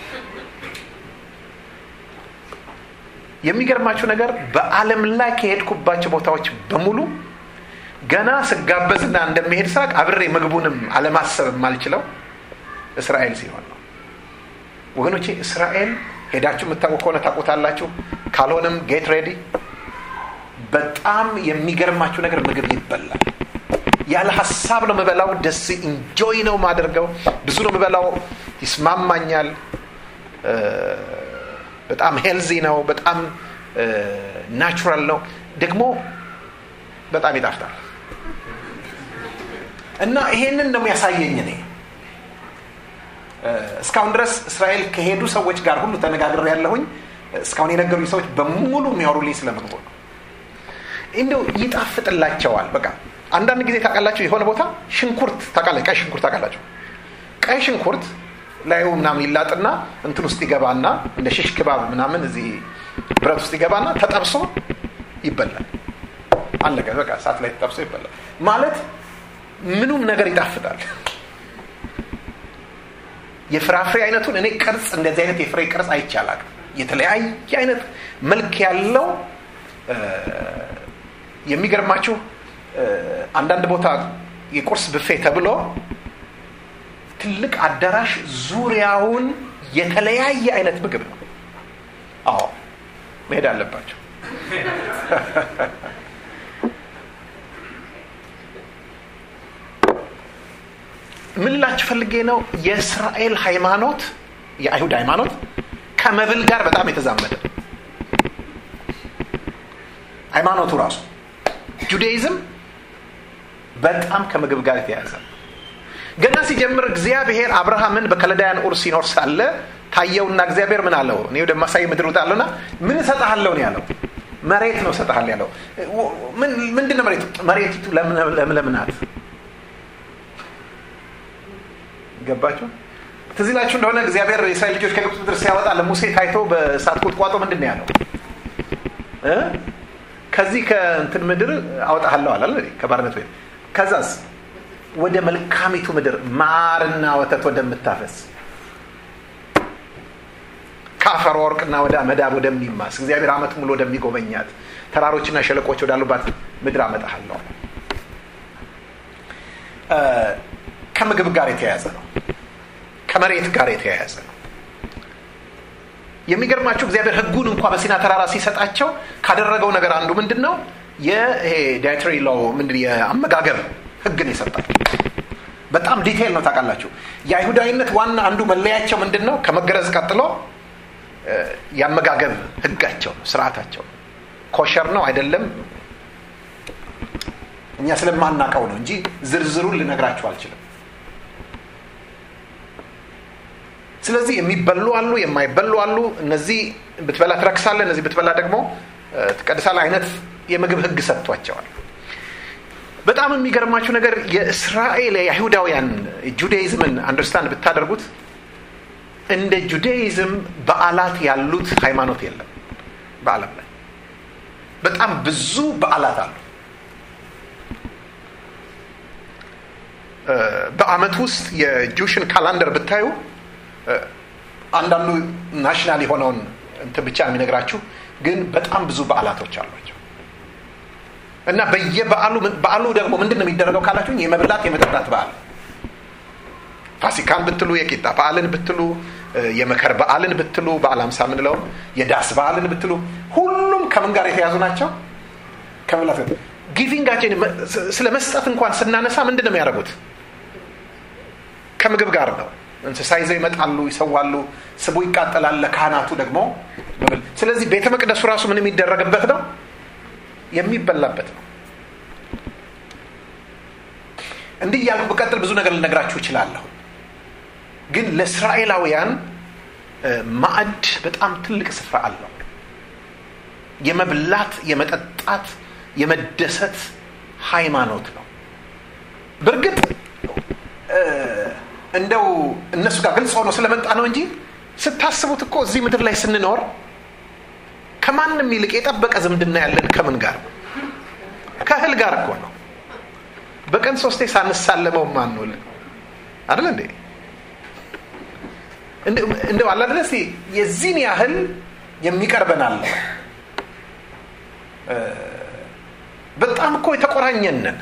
የሚገርማችሁ ነገር በዓለም ላይ ከሄድኩባቸው ቦታዎች በሙሉ ገና ስጋበዝና እንደሚሄድ ሳቅ አብሬ ምግቡንም አለማሰብ የማልችለው እስራኤል ሲሆን ነው። ወገኖቼ እስራኤል ሄዳችሁ የምታውቁ ከሆነ ታውቁታላችሁ። ካልሆነም ጌት ሬዲ። በጣም የሚገርማችሁ ነገር ምግብ ይበላል። ያለ ሀሳብ ነው የምበላው። ደስ ኢንጆይ ነው ማደርገው። ብዙ ነው የምበላው። ይስማማኛል። በጣም ሄልዚ ነው። በጣም ናቹራል ነው። ደግሞ በጣም ይጣፍጣል። እና ይሄንን ነው የሚያሳየኝ። እኔ እስካሁን ድረስ እስራኤል ከሄዱ ሰዎች ጋር ሁሉ ተነጋግሬ ያለሁኝ እስካሁን የነገሩኝ ሰዎች በሙሉ የሚያወሩልኝ ስለምግቡ ነው። እንደው ይጣፍጥላቸዋል። በቃ አንዳንድ ጊዜ ታውቃላችሁ የሆነ ቦታ ሽንኩርት ታውቃላችሁ፣ ቀይ ሽንኩርት ታውቃላችሁ። ቀይ ሽንኩርት ላዩ ምናምን ይላጥና እንትን ውስጥ ይገባና እንደ ሽሽ ክባብ ምናምን እዚህ ብረት ውስጥ ይገባና ተጠብሶ ይበላል። አለቀ በቃ። እሳት ላይ ተጠብሶ ይበላል ማለት ምኑም ነገር ይጣፍጣል። የፍራፍሬ አይነቱን እኔ ቅርጽ እንደዚህ አይነት የፍሬ ቅርጽ አይቻላል። የተለያየ አይነት መልክ ያለው የሚገርማችሁ አንዳንድ ቦታ የቁርስ ብፌ ተብሎ ትልቅ አዳራሽ ዙሪያውን የተለያየ አይነት ምግብ ነው። አዎ መሄድ አለባቸው። ምን ላችሁ ፈልጌ ነው፣ የእስራኤል ሃይማኖት የአይሁድ ሃይማኖት ከመብል ጋር በጣም የተዛመደ ሃይማኖቱ ራሱ ጁዳይዝም በጣም ከምግብ ጋር የተያያዘ። ገና ሲጀምር እግዚአብሔር አብርሃምን በከለዳያን ኡር ሲኖር ሳለ ታየውና እግዚአብሔር ምን አለው? እኔ ወደ ማሳይ ምድር ወጣለሁና ምን እሰጥሃለሁ ነው ያለው። መሬት ነው እሰጥሃለሁ ያለው። ምንድነው መሬቱ? መሬቱ ለምለም ናት። ገባችሁ? ትዝ ይላችሁ እንደሆነ እግዚአብሔር የእስራኤል ልጆች ከግብፅ ምድር ሲያወጣ ለሙሴ ታይቶ በእሳት ቁጥቋጦ ምንድን ነው ያለው? ከዚህ ከእንትን ምድር አወጣሃለሁ አላለ ከባርነት ቤት። ከዛስ ወደ መልካሚቱ ምድር ማርና ወተት ወደምታፈስ ከአፈር ወርቅና ወደ መዳብ ወደሚማስ እግዚአብሔር ዓመት ሙሉ ወደሚጎበኛት ተራሮችና ሸለቆች ወዳሉባት ምድር አመጣሃለሁ። ከምግብ ጋር የተያያዘ ነው። ከመሬት ጋር የተያያዘ ነው። የሚገርማችሁ እግዚአብሔር ሕጉን እንኳን በሲና ተራራ ሲሰጣቸው ካደረገው ነገር አንዱ ምንድነው? ይሄ ዳይተሪ ሎው ምንድነው? የአመጋገብ ሕግን ይሰጣል። በጣም ዲቴይል ነው ታውቃላችሁ። የአይሁዳዊነት ዋና አንዱ መለያቸው ምንድነው? ከመገረዝ ቀጥሎ የአመጋገብ ሕጋቸው ነው፣ ስርዓታቸው። ኮሸር ነው አይደለም እኛ ስለማናውቀው ነው እንጂ ዝርዝሩን ልነግራችሁ አልችልም። ስለዚህ የሚበሉ አሉ፣ የማይበሉ አሉ። እነዚህ ብትበላ ትረክሳለህ፣ እነዚህ ብትበላ ደግሞ ትቀድሳለህ አይነት የምግብ ሕግ ሰጥቷቸዋል። በጣም የሚገርማችሁ ነገር የእስራኤል የአይሁዳውያን ጁዳይዝምን አንደርስታንድ ብታደርጉት እንደ ጁዳይዝም በዓላት ያሉት ሃይማኖት የለም በዓለም ላይ። በጣም ብዙ በዓላት አሉ። በአመት ውስጥ የጁሽን ካላንደር ብታዩ አንዳንዱ ናሽናል የሆነውን እንትን ብቻ ነው የሚነግራችሁ፣ ግን በጣም ብዙ በዓላቶች አሏቸው። እና በዓሉ ደግሞ ምንድን ነው የሚደረገው ካላችሁ የመብላት የመጠጣት በዓል። ፋሲካን ብትሉ፣ የቂጣ በዓልን ብትሉ፣ የመከር በዓልን ብትሉ፣ በዓለ ሃምሳ ምንለው፣ የዳስ በዓልን ብትሉ ሁሉም ከምን ጋር የተያዙ ናቸው? ከመብላት። ጊቪንጋችን ስለ መስጠት እንኳን ስናነሳ ምንድን ነው የሚያደርጉት? ከምግብ ጋር ነው። እንስሳ ይዘው ይመጣሉ፣ ይሰዋሉ፣ ስቡ ይቃጠላል፣ ለካህናቱ ደግሞ መብል። ስለዚህ ቤተ መቅደሱ ራሱ ምን የሚደረግበት ነው? የሚበላበት ነው። እንዲህ እያልኩ በቀጥል ብዙ ነገር ልነግራችሁ እችላለሁ። ግን ለእስራኤላውያን ማዕድ በጣም ትልቅ ስፍራ አለው። የመብላት፣ የመጠጣት፣ የመደሰት ሃይማኖት ነው። በእርግጥ እንደው እነሱ ጋር ግልጽ ሆኖ ስለመጣ ነው እንጂ ስታስቡት እኮ እዚህ ምድር ላይ ስንኖር ከማንም ይልቅ የጠበቀ ዝምድና ያለን ከምን ጋር? ከእህል ጋር እኮ ነው። በቀን 3 ሳንሳለመው ማንውል አይደል እንዴ? እንደው አላ ድረስ የዚህን ያህል የሚቀርበናል። በጣም እኮ የተቆራኘነን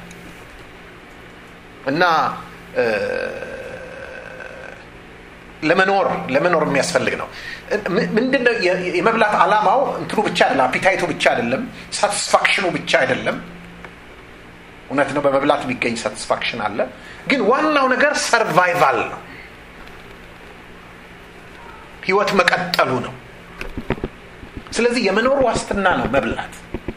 እና ለመኖር የሚያስፈልግ ነው። ምንድነው የመብላት ዓላማው? እንትኑ ብቻ አይደለም፣ አፒታይቱ ብቻ አይደለም፣ ሳቲስፋክሽኑ ብቻ አይደለም። እውነት ነው፣ በመብላት የሚገኝ ሳቲስፋክሽን አለ። ግን ዋናው ነገር ሰርቫይቫል ነው፣ ህይወት መቀጠሉ ነው። ስለዚህ የመኖር ዋስትና ነው መብላት።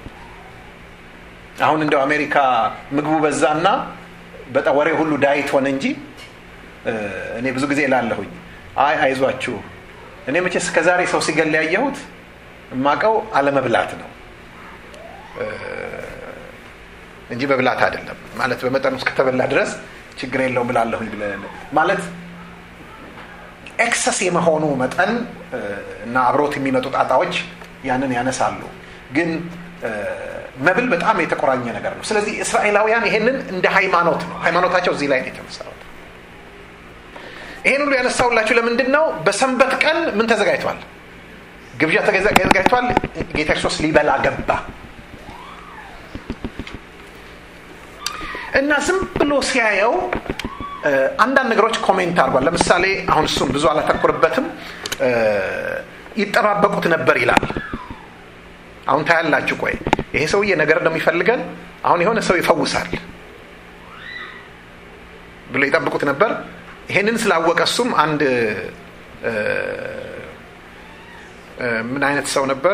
አሁን እንደው አሜሪካ ምግቡ በዛና በጣም ወሬ ሁሉ ዳይት ሆነ እንጂ እኔ ብዙ ጊዜ እላለሁኝ አይዟችሁ፣ እኔ መቼስ ከዛሬ ሰው ሲገል ያየሁት ማቀው አለመብላት ነው እንጂ በብላት አይደለም። ማለት በመጠኑ እስከተበላ ድረስ ችግር የለውም ብላለሁኝ ማለት ኤክሰስ የመሆኑ መጠን እና አብሮት የሚመጡ ጣጣዎች ያንን ያነሳሉ። ግን መብል በጣም የተቆራኘ ነገር ነው። ስለዚህ እስራኤላውያን ይሄንን እንደ ሃይማኖት ነው፣ ሃይማኖታቸው እዚህ ላይ ነው የተመሰረተው። ይሄን ሁሉ ያነሳውላችሁ ለምንድን ነው? በሰንበት ቀን ምን ተዘጋጅቷል? ግብዣ ተዘጋጅቷል። ጌታ ኢየሱስ ሊበላ ገባ እና ዝም ብሎ ሲያየው አንዳንድ ነገሮች ኮሜንት አድርጓል። ለምሳሌ አሁን እሱን ብዙ አላተኮርበትም። ይጠባበቁት ነበር ይላል። አሁን ታያላችሁ። ቆይ ይሄ ሰውዬ ነገር እንደሚፈልገን አሁን የሆነ ሰው ይፈውሳል ብሎ ይጠብቁት ነበር። ይሄንን ስላወቀ እሱም አንድ ምን አይነት ሰው ነበር?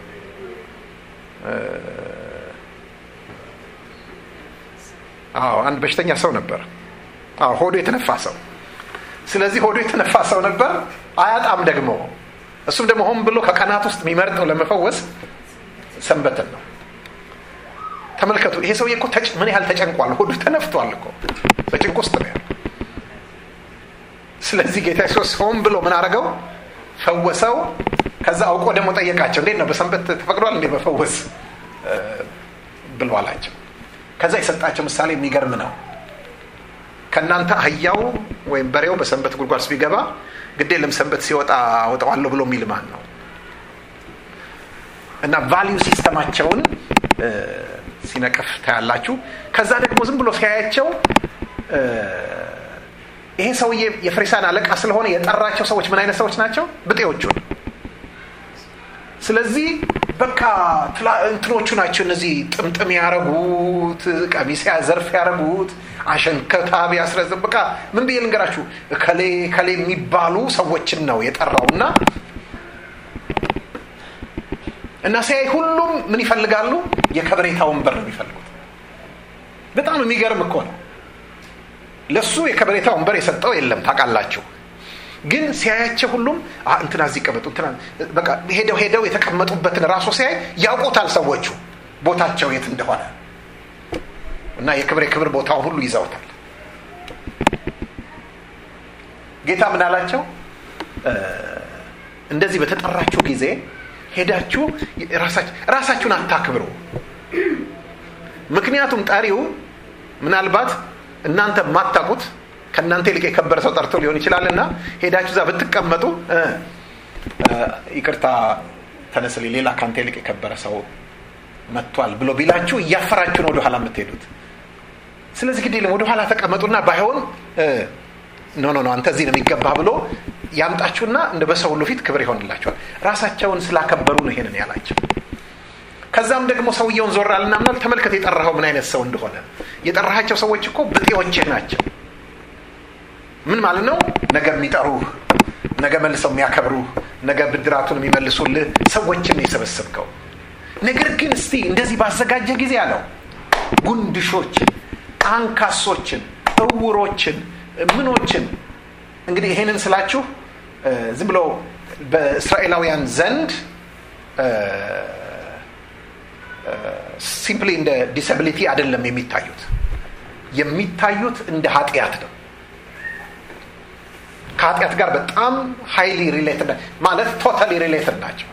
አንድ በሽተኛ ሰው ነበር። ሆዶ የተነፋ ሰው። ስለዚህ ሆዶ የተነፋ ሰው ነበር፣ አያጣም ደግሞ። እሱም ደግሞ ሆን ብሎ ከቀናት ውስጥ የሚመርጠው ለመፈወስ ሰንበትን ነው። ተመልከቱ፣ ይሄ ሰውዬ እኮ ምን ያህል ተጨንቋል። ሆዶ ተነፍቷል እኮ፣ በጭንቅ ውስጥ ነው ያለው። ስለዚህ ጌታ ኢየሱስ ሆን ብሎ ምን አደረገው? ፈወሰው። ከዛ አውቆ ደግሞ ጠየቃቸው፣ እንዴት ነው በሰንበት ተፈቅዷል እንዴ መፈወስ ብሎ አላቸው። ከዛ የሰጣቸው ምሳሌ የሚገርም ነው። ከናንተ አህያው ወይም በሬው በሰንበት ጉድጓድ ቢገባ ግዴ ለምሰንበት ሲወጣ አወጣዋለሁ ብሎ የሚል ማን ነው? እና ቫልዩ ሲስተማቸውን ሲነቅፍ ታያላችሁ። ከዛ ደግሞ ዝም ብሎ ሲያያቸው ይሄ ሰውዬ የፈሪሳውያን አለቃ ስለሆነ የጠራቸው ሰዎች ምን አይነት ሰዎች ናቸው? ብጤዎቹ። ስለዚህ በቃ እንትኖቹ ናቸው እነዚህ ጥምጥም ያረጉት፣ ቀሚስ ያዘርፍ ያረጉት፣ አሸንከታብ ያስረዘብ። በቃ ምን ብዬ ልንገራችሁ፣ ከሌ የሚባሉ ሰዎችን ነው የጠራውና እና ሲያይ ሁሉም ምን ይፈልጋሉ? የከበሬታ ወንበር ነው የሚፈልጉት። በጣም የሚገርም እኮ ነው። ለሱ የከበሬታ ወንበር የሰጠው የለም ታውቃላችሁ። ግን ሲያያቸው ሁሉም እንትና እዚህ ቀመጡ፣ እንትና በቃ ሄደው የተቀመጡበትን ራሱ ሲያይ ያውቁታል ሰዎቹ ቦታቸው የት እንደሆነ እና የክብር ቦታውን ሁሉ ይዘውታል። ጌታ ምን አላቸው? እንደዚህ በተጠራችሁ ጊዜ ሄዳችሁ ራሳችሁን አታክብሩ። ምክንያቱም ጠሪው ምናልባት እናንተ ማታቁት ከናንተ ይልቅ የከበረ ሰው ጠርቶ ሊሆን ይችላልና ሄዳችሁ እዛ ብትቀመጡ ይቅርታ ተነስሊ ሌላ ካንተ ይልቅ የከበረ ሰው መጥቷል ብሎ ቢላችሁ እያፈራችሁ ነው ወደ ኋላ የምትሄዱት። ስለዚህ ግዴለም ወደ ኋላ ተቀመጡና ባይሆን ኖ አንተ እዚህ ነው የሚገባ ብሎ ያምጣችሁና እንደ በሰው ሁሉ ፊት ክብር ይሆንላችኋል። ራሳቸውን ስላከበሩ ነው ይሄንን ያላቸው። ከዛም ደግሞ ሰውየውን ዞራልና ምናል ተመልከት የጠራኸው ምን አይነት ሰው እንደሆነ። የጠራሃቸው ሰዎች እኮ ብጤዎችህ ናቸው። ምን ማለት ነው? ነገ የሚጠሩህ፣ ነገ መልሰው የሚያከብሩህ፣ ነገ ብድራቱን የሚመልሱልህ ሰዎችን ነው የሰበሰብከው። ነገር ግን እስቲ እንደዚህ ባዘጋጀ ጊዜ አለው ጉንድሾችን፣ አንካሶችን፣ እውሮችን፣ ምኖችን እንግዲህ ይሄንን ስላችሁ ዝም ብሎ በእስራኤላውያን ዘንድ ሲምፕሊ እንደ ዲስአቢሊቲ አይደለም የሚታዩት እንደ ኃጢአት ነው። ከኃጢአት ጋር በጣም ሃይሊ ሪሌትድ ማለት ቶታሊ ሪሌትድ ናቸው።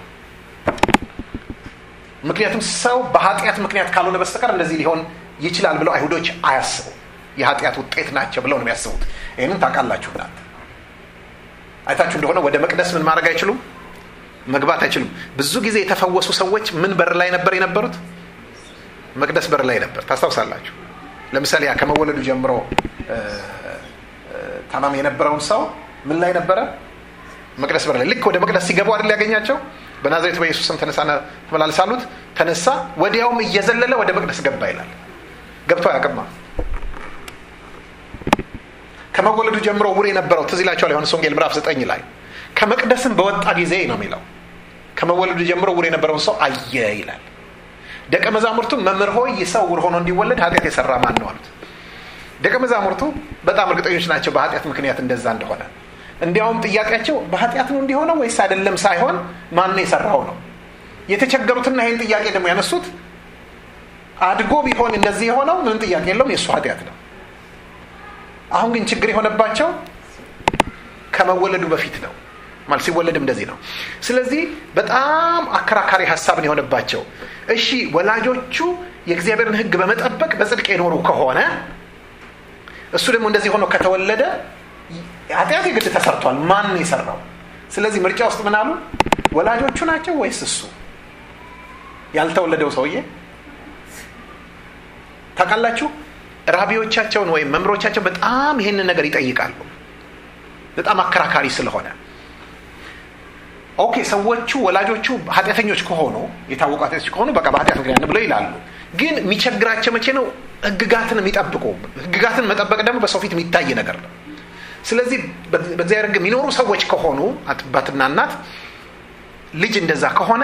ምክንያቱም ሰው በኃጢአት ምክንያት ካልሆነ በስተቀር እንደዚህ ሊሆን ይችላል ብለው አይሁዶች አያስቡ። የኃጢአት ውጤት ናቸው ብለው ነው የሚያስቡት። ይሄንን ታውቃላችሁ እናንተ። አይታችሁ እንደሆነ ወደ መቅደስ ምን ማድረግ አይችሉም፣ መግባት አይችሉም። ብዙ ጊዜ የተፈወሱ ሰዎች ምን በር ላይ ነበር የነበሩት? መቅደስ በር ላይ ነበር። ታስታውሳላችሁ? ለምሳሌ ከመወለዱ ጀምሮ ታማሚ የነበረውን ሰው ምን ላይ ነበረ? መቅደስ በር ላይ። ልክ ወደ መቅደስ ሲገቡ አይደል ያገኛቸው? በናዝሬቱ በኢየሱስ ስም ተነሳና ተመላልሳሉት። ተነሳ፣ ወዲያውም እየዘለለ ወደ መቅደስ ገባ ይላል። ገብቶ አያውቅም። ከመወለዱ ጀምሮ ውር የነበረው ትዝ ይላችኋል ዮሐንስ ወንጌል ምዕራፍ 9 ላይ ከመቅደስም በወጣ ጊዜ ነው የሚለው። ከመወለዱ ጀምሮ ውር የነበረውን ሰው አየ ይላል። ደቀ መዛሙርቱ መምህር ሆይ ይህ ሰው ውር ሆኖ እንዲወለድ ኃጢአት የሰራ ማን ነው አሉት። ደቀ መዛሙርቱ በጣም እርግጠኞች ናቸው በኃጢአት ምክንያት እንደዛ እንደሆነ። እንዲያውም ጥያቄያቸው በኃጢአት ነው እንዲሆነው ወይስ አይደለም ሳይሆን ማን ነው የሰራው ነው የተቸገሩትና ይሄን ጥያቄ ደግሞ ያነሱት አድጎ ቢሆን እንደዚህ የሆነው ምንም ጥያቄ የለውም የሱ ኃጢአት ነው። አሁን ግን ችግር የሆነባቸው ከመወለዱ በፊት ነው ማለት ሲወለድም እንደዚህ ነው። ስለዚህ በጣም አከራካሪ ሐሳብን የሆነባቸው እሺ ወላጆቹ የእግዚአብሔርን ሕግ በመጠበቅ በጽድቅ የኖሩ ከሆነ እሱ ደግሞ እንደዚህ ሆኖ ከተወለደ ኃጢአት የግድ ተሰርቷል። ማን ነው የሰራው? ስለዚህ ምርጫ ውስጥ ምን አሉ? ወላጆቹ ናቸው ወይስ እሱ? ያልተወለደው ሰውዬ ታውቃላችሁ? ራቢዎቻቸውን ወይም መምሮቻቸው በጣም ይሄንን ነገር ይጠይቃሉ። በጣም አከራካሪ ስለሆነ ኦኬ ሰዎቹ ወላጆቹ ኃጢአተኞች ከሆኑ የታወቁ ኃጢአተኞች ከሆኑ በቃ በኃጢአት ምክንያት ብለው ይላሉ። ግን የሚቸግራቸው መቼ ነው? ሕግጋትን የሚጠብቁ። ሕግጋትን መጠበቅ ደግሞ በሰው ፊት የሚታይ ነገር ነው። ስለዚህ በእግዚአብሔር ሕግ የሚኖሩ ሰዎች ከሆኑ አባትና እናት ልጅ እንደዛ ከሆነ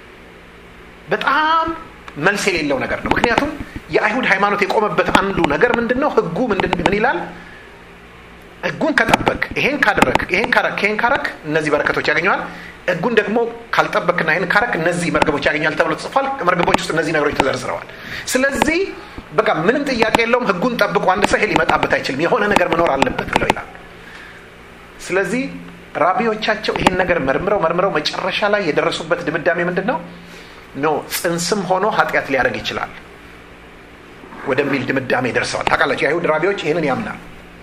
በጣም መልስ የሌለው ነገር ነው። ምክንያቱም የአይሁድ ሃይማኖት የቆመበት አንዱ ነገር ምንድነው? ሕጉ ምን ይላል? ሕጉን ከጠበቅ ይሄን ካደረክ ይሄን ካረክ እነዚህ በረከቶች ያገኘዋል። ሕጉን ደግሞ ካልጠበቅና ይሄን ካረክ እነዚህ መርገቦች ያገኛል ተብሎ ተጽፏል። መርገቦች ውስጥ እነዚህ ነገሮች ተዘርዝረዋል። ስለዚህ በቃ ምንም ጥያቄ የለውም። ሕጉን ጠብቆ አንድ ሰው ይሄ ሊመጣበት አይችልም። የሆነ ነገር መኖር አለበት ብለው ይላል። ስለዚህ ራቢዎቻቸው ይሄን ነገር መርምረው መጨረሻ ላይ የደረሱበት ድምዳሜ ምንድነው? ኖ ጽንስም ሆኖ ኃጢአት ሊያደርግ ይችላል ወደሚል ድምዳሜ ደርሰዋል። ታውቃላችሁ የአይሁድ ራቢዎች ይሄንን ያምናል።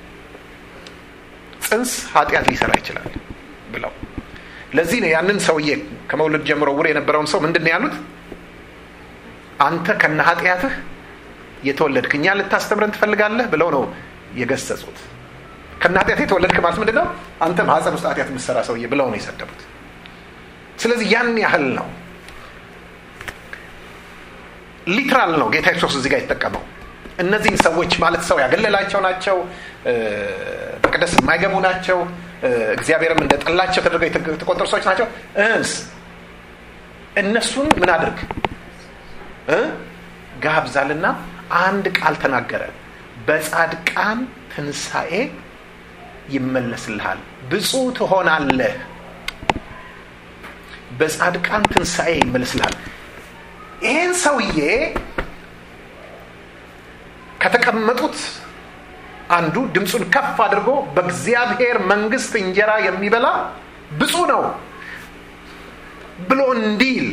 ጽንስ ኃጢአት ሊሰራ ይችላል ብለው። ለዚህ ነው ያንን ሰውዬ ከመውለድ ጀምሮ ውር የነበረውን ሰው ምንድነው ያሉት? አንተ ከነ ኃጢአትህ የተወለድክ እኛ ልታስተምረን ትፈልጋለህ ብለው ነው የገሰጹት። ከነ ኃጢአትህ የተወለድክ ማለት ምንድነው? አንተ ማህፀን ውስጥ ኃጢአት የምትሰራ ሰውዬ ብለው ነው የሰደቡት። ስለዚህ ያን ያህል ነው። ሊትራል ነው ጌታ ኢየሱስ እዚህ ጋር የተጠቀመው። እነዚህን ሰዎች ማለት ሰው ያገለላቸው ናቸው፣ በቅደስ የማይገቡ ናቸው፣ እግዚአብሔርም እንደጠላቸው ተደርገው የተቆጠሩ ሰዎች ናቸው። እነሱን ምን አድርግ ጋብዛልና አንድ ቃል ተናገረ። በጻድቃን ትንሣኤ ይመለስልሃል፣ ብፁዕ ትሆናለህ። በጻድቃን ትንሣኤ ይመለስልሃል። ይሄን ሰውዬ ከተቀመጡት አንዱ ድምፁን ከፍ አድርጎ በእግዚአብሔር መንግስት እንጀራ የሚበላ ብፁዕ ነው ብሎ እንዲል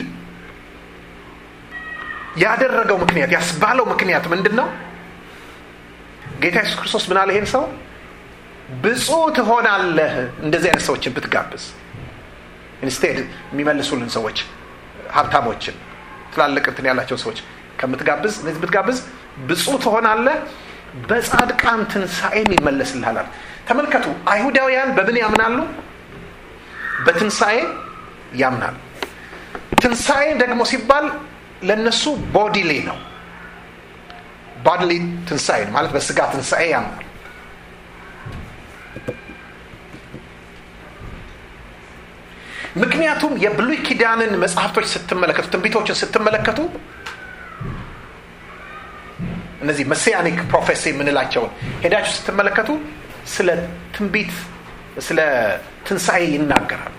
ያደረገው ምክንያት ያስባለው ምክንያት ምንድነው? ጌታ ኢየሱስ ክርስቶስ ምን አለ? ይሄን ሰው ብፁዕ ትሆናለህ እንደዚህ አይነት ሰዎችን ብትጋብዝ። ኢንስቴድ የሚመልሱልን ሰዎች ሀብታሞችን ትላልቅ እንትን ያላቸው ሰዎች ከምትጋብዝ እነዚህ ብትጋብዝ ብፁዕ ትሆናለህ፣ በጻድቃን ትንሣኤም ይመለስልሃል። ተመልከቱ፣ አይሁዳውያን በምን ያምናሉ? በትንሣኤ ያምናሉ። ትንሣኤ ደግሞ ሲባል ለነሱ ቦዲሊ ነው። ቦዲሊ ትንሣኤ ማለት በስጋ ትንሣኤ ያምናሉ። ምክንያቱም የብሉይ ኪዳንን መጽሐፍቶች ስትመለከቱ፣ ትንቢቶችን ስትመለከቱ እነዚህ መሲያኒክ ፕሮፌሲ የምንላቸውን ሄዳችሁ ስትመለከቱ ስለ ትንቢት ስለ ትንሣኤ ይናገራሉ።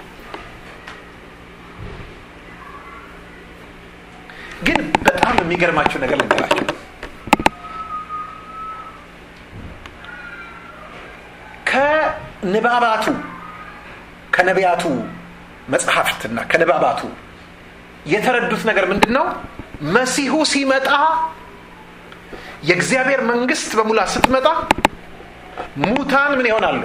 ግን በጣም የሚገርማችሁ ነገር ልንገራችሁ። ከነቢያቱ መጽሐፍትና ከንባባቱ የተረዱት ነገር ምንድነው? መሲሁ ሲመጣ የእግዚአብሔር መንግስት በሙላት ስትመጣ ሙታን ምን ይሆናሉ?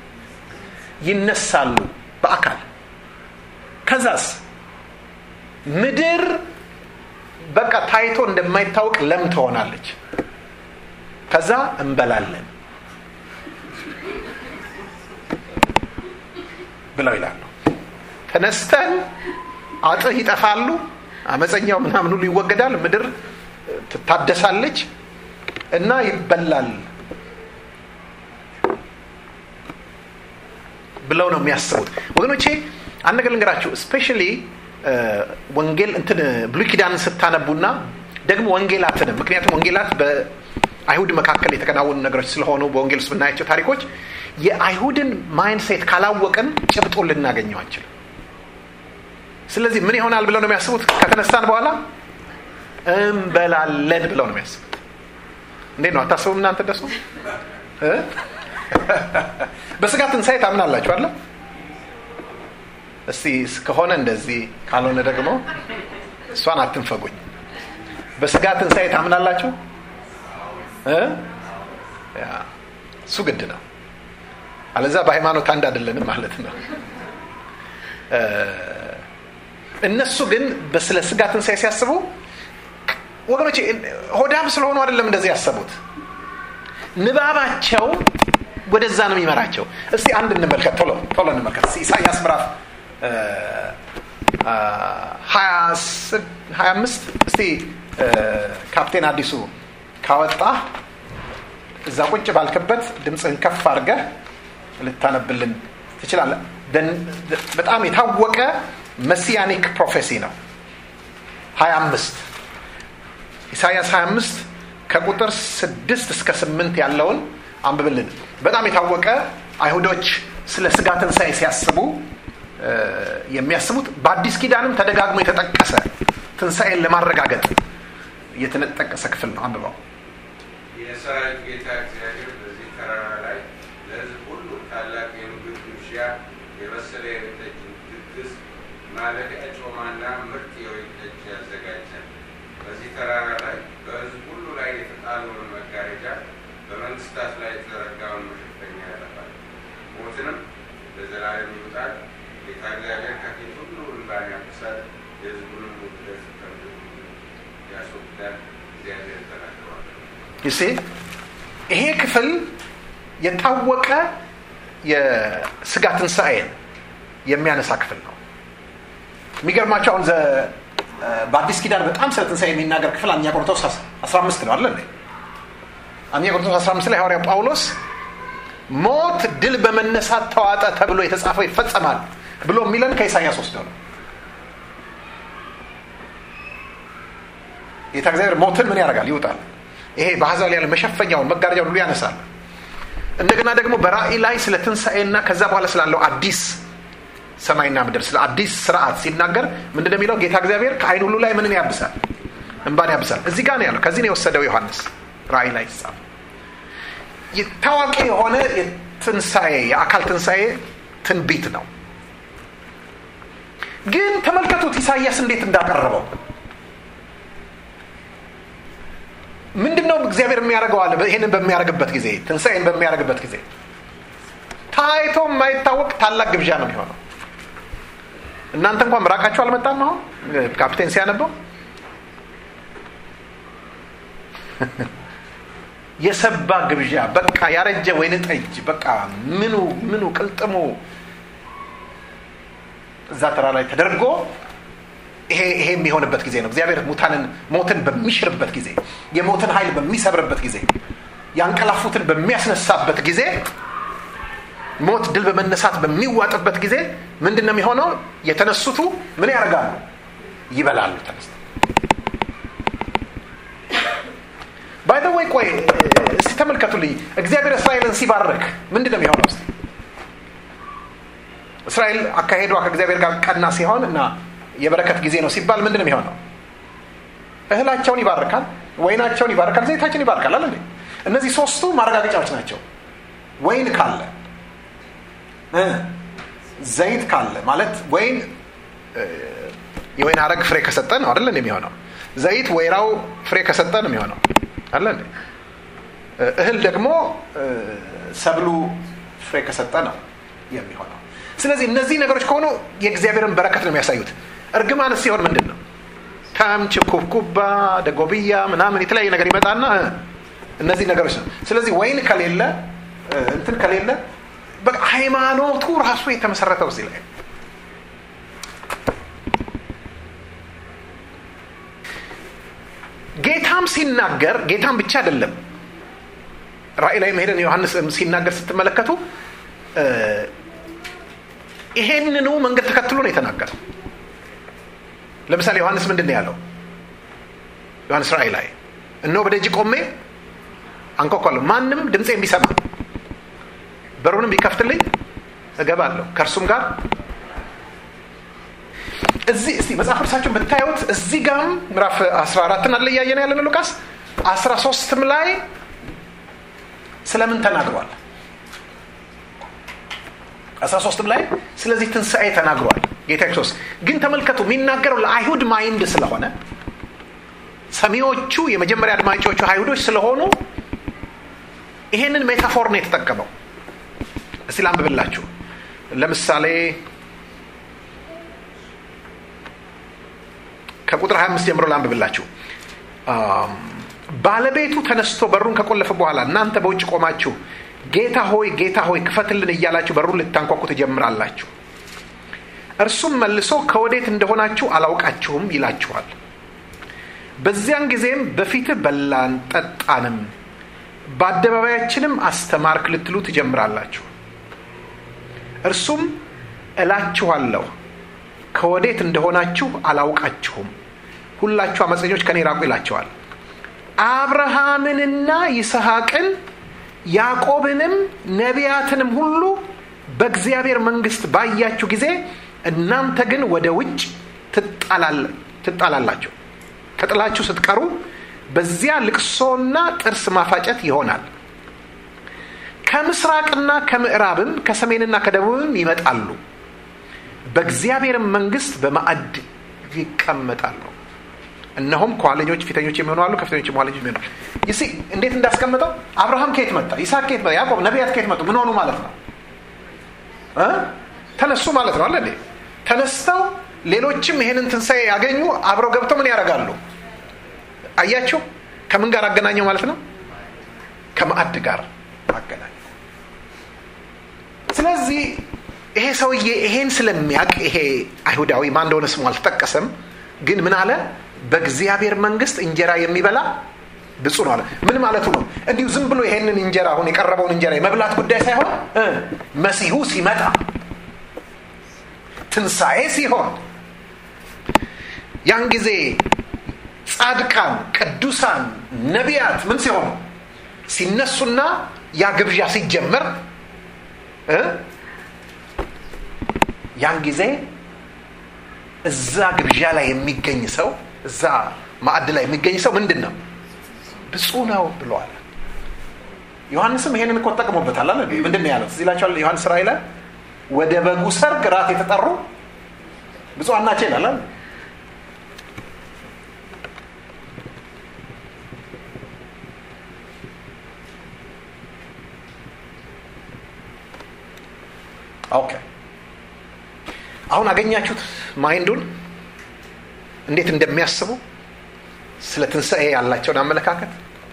ይነሳሉ በአካል። ከዛስ ምድር በቃ ታይቶ እንደማይታወቅ ለም ትሆናለች። ከዛ እንበላለን ብለው ይላሉ። ተነስተን አጥህ ይጠፋሉ፣ አመፀኛው ምናምን ሁሉ ይወገዳል፣ ምድር ትታደሳለች እና ይበላል ብለው ነው የሚያስቡት። ወገኖቼ አንድ ነገር ልንገራችሁ። ስፔሻሊ ወንጌል እንትን ብሉይ ኪዳንን ስታነቡና ደግሞ ወንጌላትን፣ ምክንያቱም ወንጌላት በአይሁድ መካከል የተከናወኑ ነገሮች ስለሆኑ በወንጌል ውስጥ ብናያቸው ታሪኮች የአይሁድን ማይንድሴት ካላወቅን ጭብጡን ልናገኘው አንችልም። ስለዚህ ምን ይሆናል ብለው ነው የሚያስቡት? ከተነሳን በኋላ እንበላለን ብለው ነው የሚያስቡት። እንዴት ነው? አታስቡም እናንተ? ደሱ በስጋ ትንሣኤ ታምናላችሁ አይደል? እስቲ ከሆነ እንደዚህ ካልሆነ ደግሞ እሷን አትንፈጉኝ። በስጋ ትንሣኤ ታምናላችሁ? ያ እሱ ግድ ነው። አለዛ በሃይማኖት አንድ አይደለንም ማለት ነው። እነሱ ግን በስለ ስጋ ትንሣኤ ሲያስቡ ወገኖቼ ሆዳም ስለሆኑ አይደለም እንደዚህ ያሰቡት። ንባባቸው ወደዛ ነው የሚመራቸው። እስቲ አንድ እንመልከት፣ ቶሎ እንመልከት። ኢሳይያስ ምዕራፍ 25 እስቲ ካፕቴን አዲሱ ካወጣ እዛ ቁጭ ባልከበት ድምፅህን ከፍ አድርገህ ልታነብልን ትችላለህ። በጣም የታወቀ መሲያኒክ ፕሮፌሲ ነው። 25 ኢሳይያስ 25 ከቁጥር 6 እስከ 8 ያለውን አንብብልን። በጣም የታወቀ አይሁዶች ስለ ስጋ ትንሣኤ ሲያስቡ የሚያስቡት በአዲስ ኪዳንም ተደጋግሞ የተጠቀሰ ትንሣኤን ለማረጋገጥ የተጠቀሰ ክፍል ነው። አንብበው። የሰራዊት ጌታ እግዚአብሔር በዚህ ተራራ ላይ ለሕዝብ ሁሉ ታላቅ የምግብ ግብዣ፣ የበሰለ የወይን ጠጅ ድግስ፣ ማለፊያ ጮማና ምርጥ የወይን ጠጅ ያዘጋጃል። በዚህ ተራራ ላይ በሕዝብ ሁሉ ላይ የተጣለውን መጋረጃ፣ በመንግስታት ላይ የተዘረጋውን መሸፈኛ ያጠፋል። ሞትንም ለዘላለም ይውጣል። ጌታ እግዚአብሔር ከፊት ሁሉ እንባን ያብሳል፣ የሕዝቡንም ውርደት ከምድር ያስወግዳል። እግዚአብሔር ተናግሯል። ይሄ ክፍል የታወቀ የስጋ ትንሣኤን የሚያነሳ ክፍል ነው። የሚገርማቸው አሁን በአዲስ ኪዳን በጣም ስለ ትንሣኤ የሚናገር ክፍል አንደኛ ቆሮንቶስ 15 ነው አይደል? አንደኛ ቆሮንቶስ 15 ላይ ሐዋርያው ጳውሎስ ሞት ድል በመነሳት ተዋጠ ተብሎ የተጻፈው ይፈጸማል ብሎ የሚለን ከኢሳይያስ ወስደው ነው። ጌታ እግዚአብሔር ሞትን ምን ያደርጋል? ይውጣል። ይሄ በአሕዛብ ያለ መሸፈኛውን መጋረጃውን ሁሉ ያነሳል። እንደገና ደግሞ በራእይ ላይ ስለ ትንሣኤና ከዛ በኋላ ስላለው አዲስ ሰማይና ምድር ስለ አዲስ ስርዓት ሲናገር ምንድነው የሚለው? ጌታ እግዚአብሔር ከዓይን ሁሉ ላይ ምንን ያብሳል? እንባን ያብሳል። እዚህ ጋር ነው ያለው። ከዚህ ነው የወሰደው ዮሐንስ ራእይ ላይ ተጻፈ። ታዋቂ የሆነ የትንሣኤ የአካል ትንሣኤ ትንቢት ነው። ግን ተመልከቱት ኢሳይያስ እንዴት እንዳቀረበው። ምንድነው እግዚአብሔር የሚያደርገው አለ። ይሄንን በሚያደርግበት ጊዜ ትንሣኤን በሚያደርግበት ጊዜ ታይቶ የማይታወቅ ታላቅ ግብዣ ነው የሚሆነው። እናንተ እንኳን ምራቃችሁ አልመጣም። አሁን ካፕቴን ሲያነበው የሰባ ግብዣ በቃ ያረጀ ወይን ጠጅ በቃ ምኑ ቅልጥሙ እዛ ተራ ላይ ተደርጎ ይሄ የሚሆንበት ጊዜ ነው። እግዚአብሔር ሞትን በሚሽርበት ጊዜ፣ የሞትን ኃይል በሚሰብርበት ጊዜ፣ ያንቀላፉትን በሚያስነሳበት ጊዜ፣ ሞት ድል በመነሳት በሚዋጥበት ጊዜ ምንድነው የሚሆነው? የተነሱቱ ምን ያደርጋሉ? ይበላሉ ተነስተው። ባይ ዘ ወይ ቆይ እስቲ ተመልከቱልኝ። እግዚአብሔር እስራኤልን ሲባርክ ምንድነው የሚሆነው? እስቲ እስራኤል አካሄዷ ከእግዚአብሔር ጋር ቀና ሲሆን እና የበረከት ጊዜ ነው ሲባል ምንድነው የሚሆነው? እህላቸውን ይባርካል፣ ወይናቸውን ይባርካል፣ ዘይታቸውን ይባርካል አይደል? እነዚህ ሶስቱ ማረጋገጫዎች ናቸው። ወይን ካለ ዘይት ካለ ማለት ወይን የወይን አረግ ፍሬ ከሰጠ ነው አይደል የሚሆነው። ዘይት ወይራው ፍሬ ከሰጠ ነው የሚሆነው አይደል? እህል ደግሞ ሰብሉ ፍሬ ከሰጠ ነው የሚሆነው። ስለዚህ እነዚህ ነገሮች ከሆኑ የእግዚአብሔርን በረከት ነው የሚያሳዩት። እርግማን ሲሆን ምንድነው? ታምች ኩብኩባ ደጎብያ ምናምን የተለያየ ነገር ይመጣና እነዚህ ነገሮች ነው። ስለዚህ ወይን ከሌለ እንትን ከሌለ በቃ ሃይማኖቱ ራሱ የተመሰረተው እዚህ ላይ። ጌታም ሲናገር ጌታም ብቻ አይደለም። ራእይ ላይ ሄደን ዮሐንስ ሲናገር ስትመለከቱ ይሄንኑ መንገድ ተከትሎ ነው የተናገረው። ለምሳሌ ዮሐንስ ምንድነው ያለው? ዮሐንስ ራእይ ላይ እነሆ በደጅ ቆሜ አንኳኳለሁ፣ ማንም ድምጼን ቢሰማ በሩንም ቢከፍትልኝ እገባለሁ ከእርሱም ጋር። እዚህ እስቲ መጽሐፍ ቅዱሳችሁን ብታዩት እዚህ ጋርም ምዕራፍ 14 አለ እያየን ያለነው ሉቃስ 13ም ላይ ስለምን ተናግሯል? 13ም ላይ ስለዚህ ትንሣኤ ተናግሯል ጌታ ኢየሱስ። ግን ተመልከቱ የሚናገረው ለአይሁድ ማይንድ ስለሆነ ሰሚዎቹ የመጀመሪያ አድማጮቹ አይሁዶች ስለሆኑ ይሄንን ሜታፎር ነው የተጠቀመው። እስቲ ላንብብላችሁ። ለምሳሌ ከቁጥር 25 ጀምሮ ላንብብላችሁ። ባለቤቱ ተነስቶ በሩን ከቆለፈ በኋላ እናንተ በውጭ ቆማችሁ ጌታ ሆይ ክፈትልን እያላችሁ በሩን ልታንኳኩ ትጀምራላችሁ። እርሱም መልሶ ከወዴት እንደሆናችሁ አላውቃችሁም ይላችኋል። በዚያን ጊዜም በፊትህ በላን ጠጣንም፣ በአደባባያችንም አስተማርክ ልትሉ ትጀምራላችሁ። እርሱም እላችኋለሁ ከወዴት እንደሆናችሁ አላውቃችሁም፣ ሁላችሁ አመፀኞች ከኔ ራቁ ይላችኋል። አብርሃምንና ይስሐቅን ያዕቆብንም ነቢያትንም ሁሉ በእግዚአብሔር መንግስት ባያችሁ ጊዜ እናንተ ግን ወደ ውጭ ትጣላላችሁ። ከጥላችሁ ስትቀሩ በዚያ ልቅሶና ጥርስ ማፋጨት ይሆናል። ከምስራቅና ከምዕራብም ከሰሜንና ከደቡብም ይመጣሉ፣ በእግዚአብሔር መንግስት በማዕድ ይቀመጣሉ። እነሆም ከኋለኞች ፊተኞች የሚሆኑ አሉ፣ ከፊተኞች ኋለኞች የሚሆኑ። ይሲ እንዴት እንዳስቀመጠው አብርሃም ከየት መጣ? ይስሐቅ ከየት መጣ? ያዕቆብ ነቢያት ከየት መጡ? ምን ሆኑ ማለት ነው? ተነሱ ማለት ነው አይደል? ተነስተው ሌሎችም ይሄንን ትንሣኤ ያገኙ አብረው ገብተው ምን ያደርጋሉ? አያችሁ? ከምን ጋር አገናኘው ማለት ነው? ከማዕድ ጋር አገናኘው። ስለዚህ ይሄ ሰውዬ ይሄን ስለሚያውቅ ይሄ አይሁዳዊ ማን እንደሆነ ስሙ አልተጠቀሰም፣ ግን ምን አለ? በእግዚአብሔር መንግስት እንጀራ የሚበላ ብፁዕ ነው አለ። ምን ማለቱ ነው? እንዲሁ ዝም ብሎ ይሄንን እንጀራ አሁን የቀረበውን እንጀራ የመብላት ጉዳይ ሳይሆን መሲሁ ሲመጣ ትንሣኤ ሲሆን ያን ጊዜ ጻድቃን፣ ቅዱሳን፣ ነቢያት ምን ሲሆኑ ሲነሱና ያ ግብዣ ሲጀመር ያን ጊዜ እዛ ግብዣ ላይ የሚገኝ ሰው እዛ ማዕድ ላይ የሚገኝ ሰው ምንድን ነው? ብፁዕ ነው ብለዋል። ዮሐንስም ይሄንን እኮ ተጠቅሞበታል አለ። ምንድን ነው ያለው? እዚህ ላችኋል። ዮሐንስ ራእይ ላይ ወደ በጉ ሰርግ ራት የተጠሩ ብፁዓን ናቸው ይላል። ኦኬ አሁን አገኛችሁት ማይንዱን እንዴት እንደሚያስቡ ስለ ትንሣኤ ያላቸውን አመለካከት።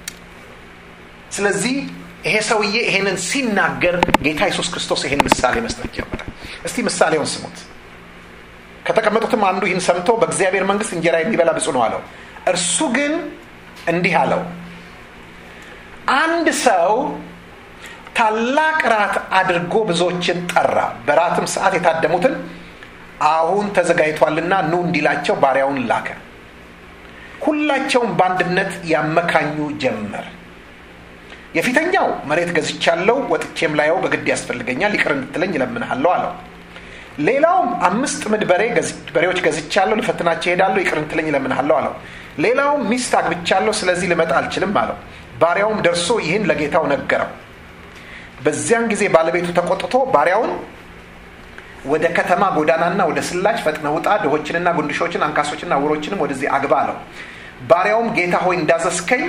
ስለዚህ ይሄ ሰውዬ ይሄንን ሲናገር ጌታ ኢየሱስ ክርስቶስ ይሄን ምሳሌ መስጠት ጀመረ። እስቲ ምሳሌውን ስሙት። ከተቀመጡትም አንዱ ይህን ሰምቶ በእግዚአብሔር መንግስት እንጀራ የሚበላ ብፁዕ ነው አለው። እርሱ ግን እንዲህ አለው፣ አንድ ሰው ታላቅ ራት አድርጎ ብዙዎችን ጠራ። በራትም ሰዓት የታደሙትን አሁን ተዘጋጅቷልና ኑ እንዲላቸው ባሪያውን ላከ። ሁላቸውም በአንድነት ያመካኙ ጀመር። የፊተኛው መሬት ገዝቻለሁ፣ ወጥቼም ላየው በግድ ያስፈልገኛል፣ ይቅር እንድትለኝ እለምንሃለሁ አለው። ሌላውም 5 ጥምድ በሬዎች ገዝቻለሁ፣ ልፈትናቸው እሄዳለሁ፣ ይቅር እንድትለኝ እለምንሃለሁ አለው። ሌላውም ሚስት አግብቻለሁ፣ ስለዚህ ልመጣ አልችልም አለው። ባሪያውም ደርሶ ይህን ለጌታው ነገረው። በዚያን ጊዜ ባለቤቱ ተቆጥቶ ባሪያውን ወደ ከተማ ጎዳናና ወደ ስላች ፈጥነህ ውጣ፣ ድሆችንና ጉንድሾችን አንካሶችንና ዕውሮችንም ወደዚህ አግባ አለው። ባሪያውም ጌታ ሆይ እንዳዘዝከኝ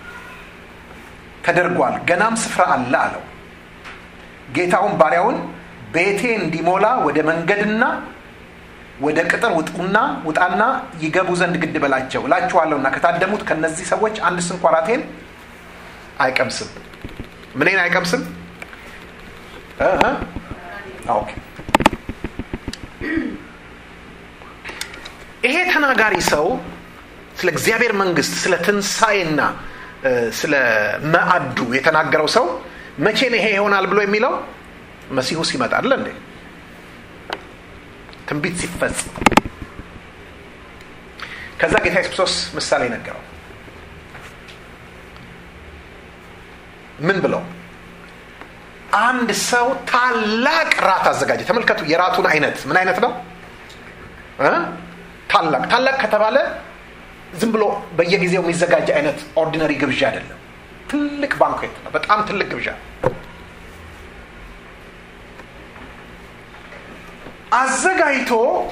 ተደርጓል፣ ገናም ስፍራ አለ አለው። ጌታውም ባሪያውን ቤቴ እንዲሞላ ወደ መንገድና ወደ ቅጥር ውጣና ይገቡ ዘንድ ግድ በላቸው እላችኋለሁና ከታደሙት ከነዚህ ሰዎች አንድ ስንኳ ራቴን አይቀምስም። ምንን አይቀምስም? ኦኬ ይሄ ተናጋሪ ሰው ስለ እግዚአብሔር መንግስት ስለ ትንሣኤና ስለ ማዕዱ የተናገረው ሰው መቼ ነው ይሄ ይሆናል ብሎ የሚለው? መሲሁ ሲመጣ አይደል እንዴ? ትንቢት ሲፈጽም ከዛ ጌታ ኢየሱስ ክርስቶስ ምሳሌ ነገረው። ምን ብሎ? አንድ ሰው ታላቅ ራት አዘጋጀ። ተመልከቱ የራቱን አይነት። ምን አይነት ነው? ታላቅ ከተባለ ዝም ብሎ በየጊዜው የሚዘጋጅ አይነት ኦርዲነሪ ግብዣ አይደለም። ትልቅ ባንኩዌት ነው። በጣም ትልቅ ግብዣ። አዘጋጅቶ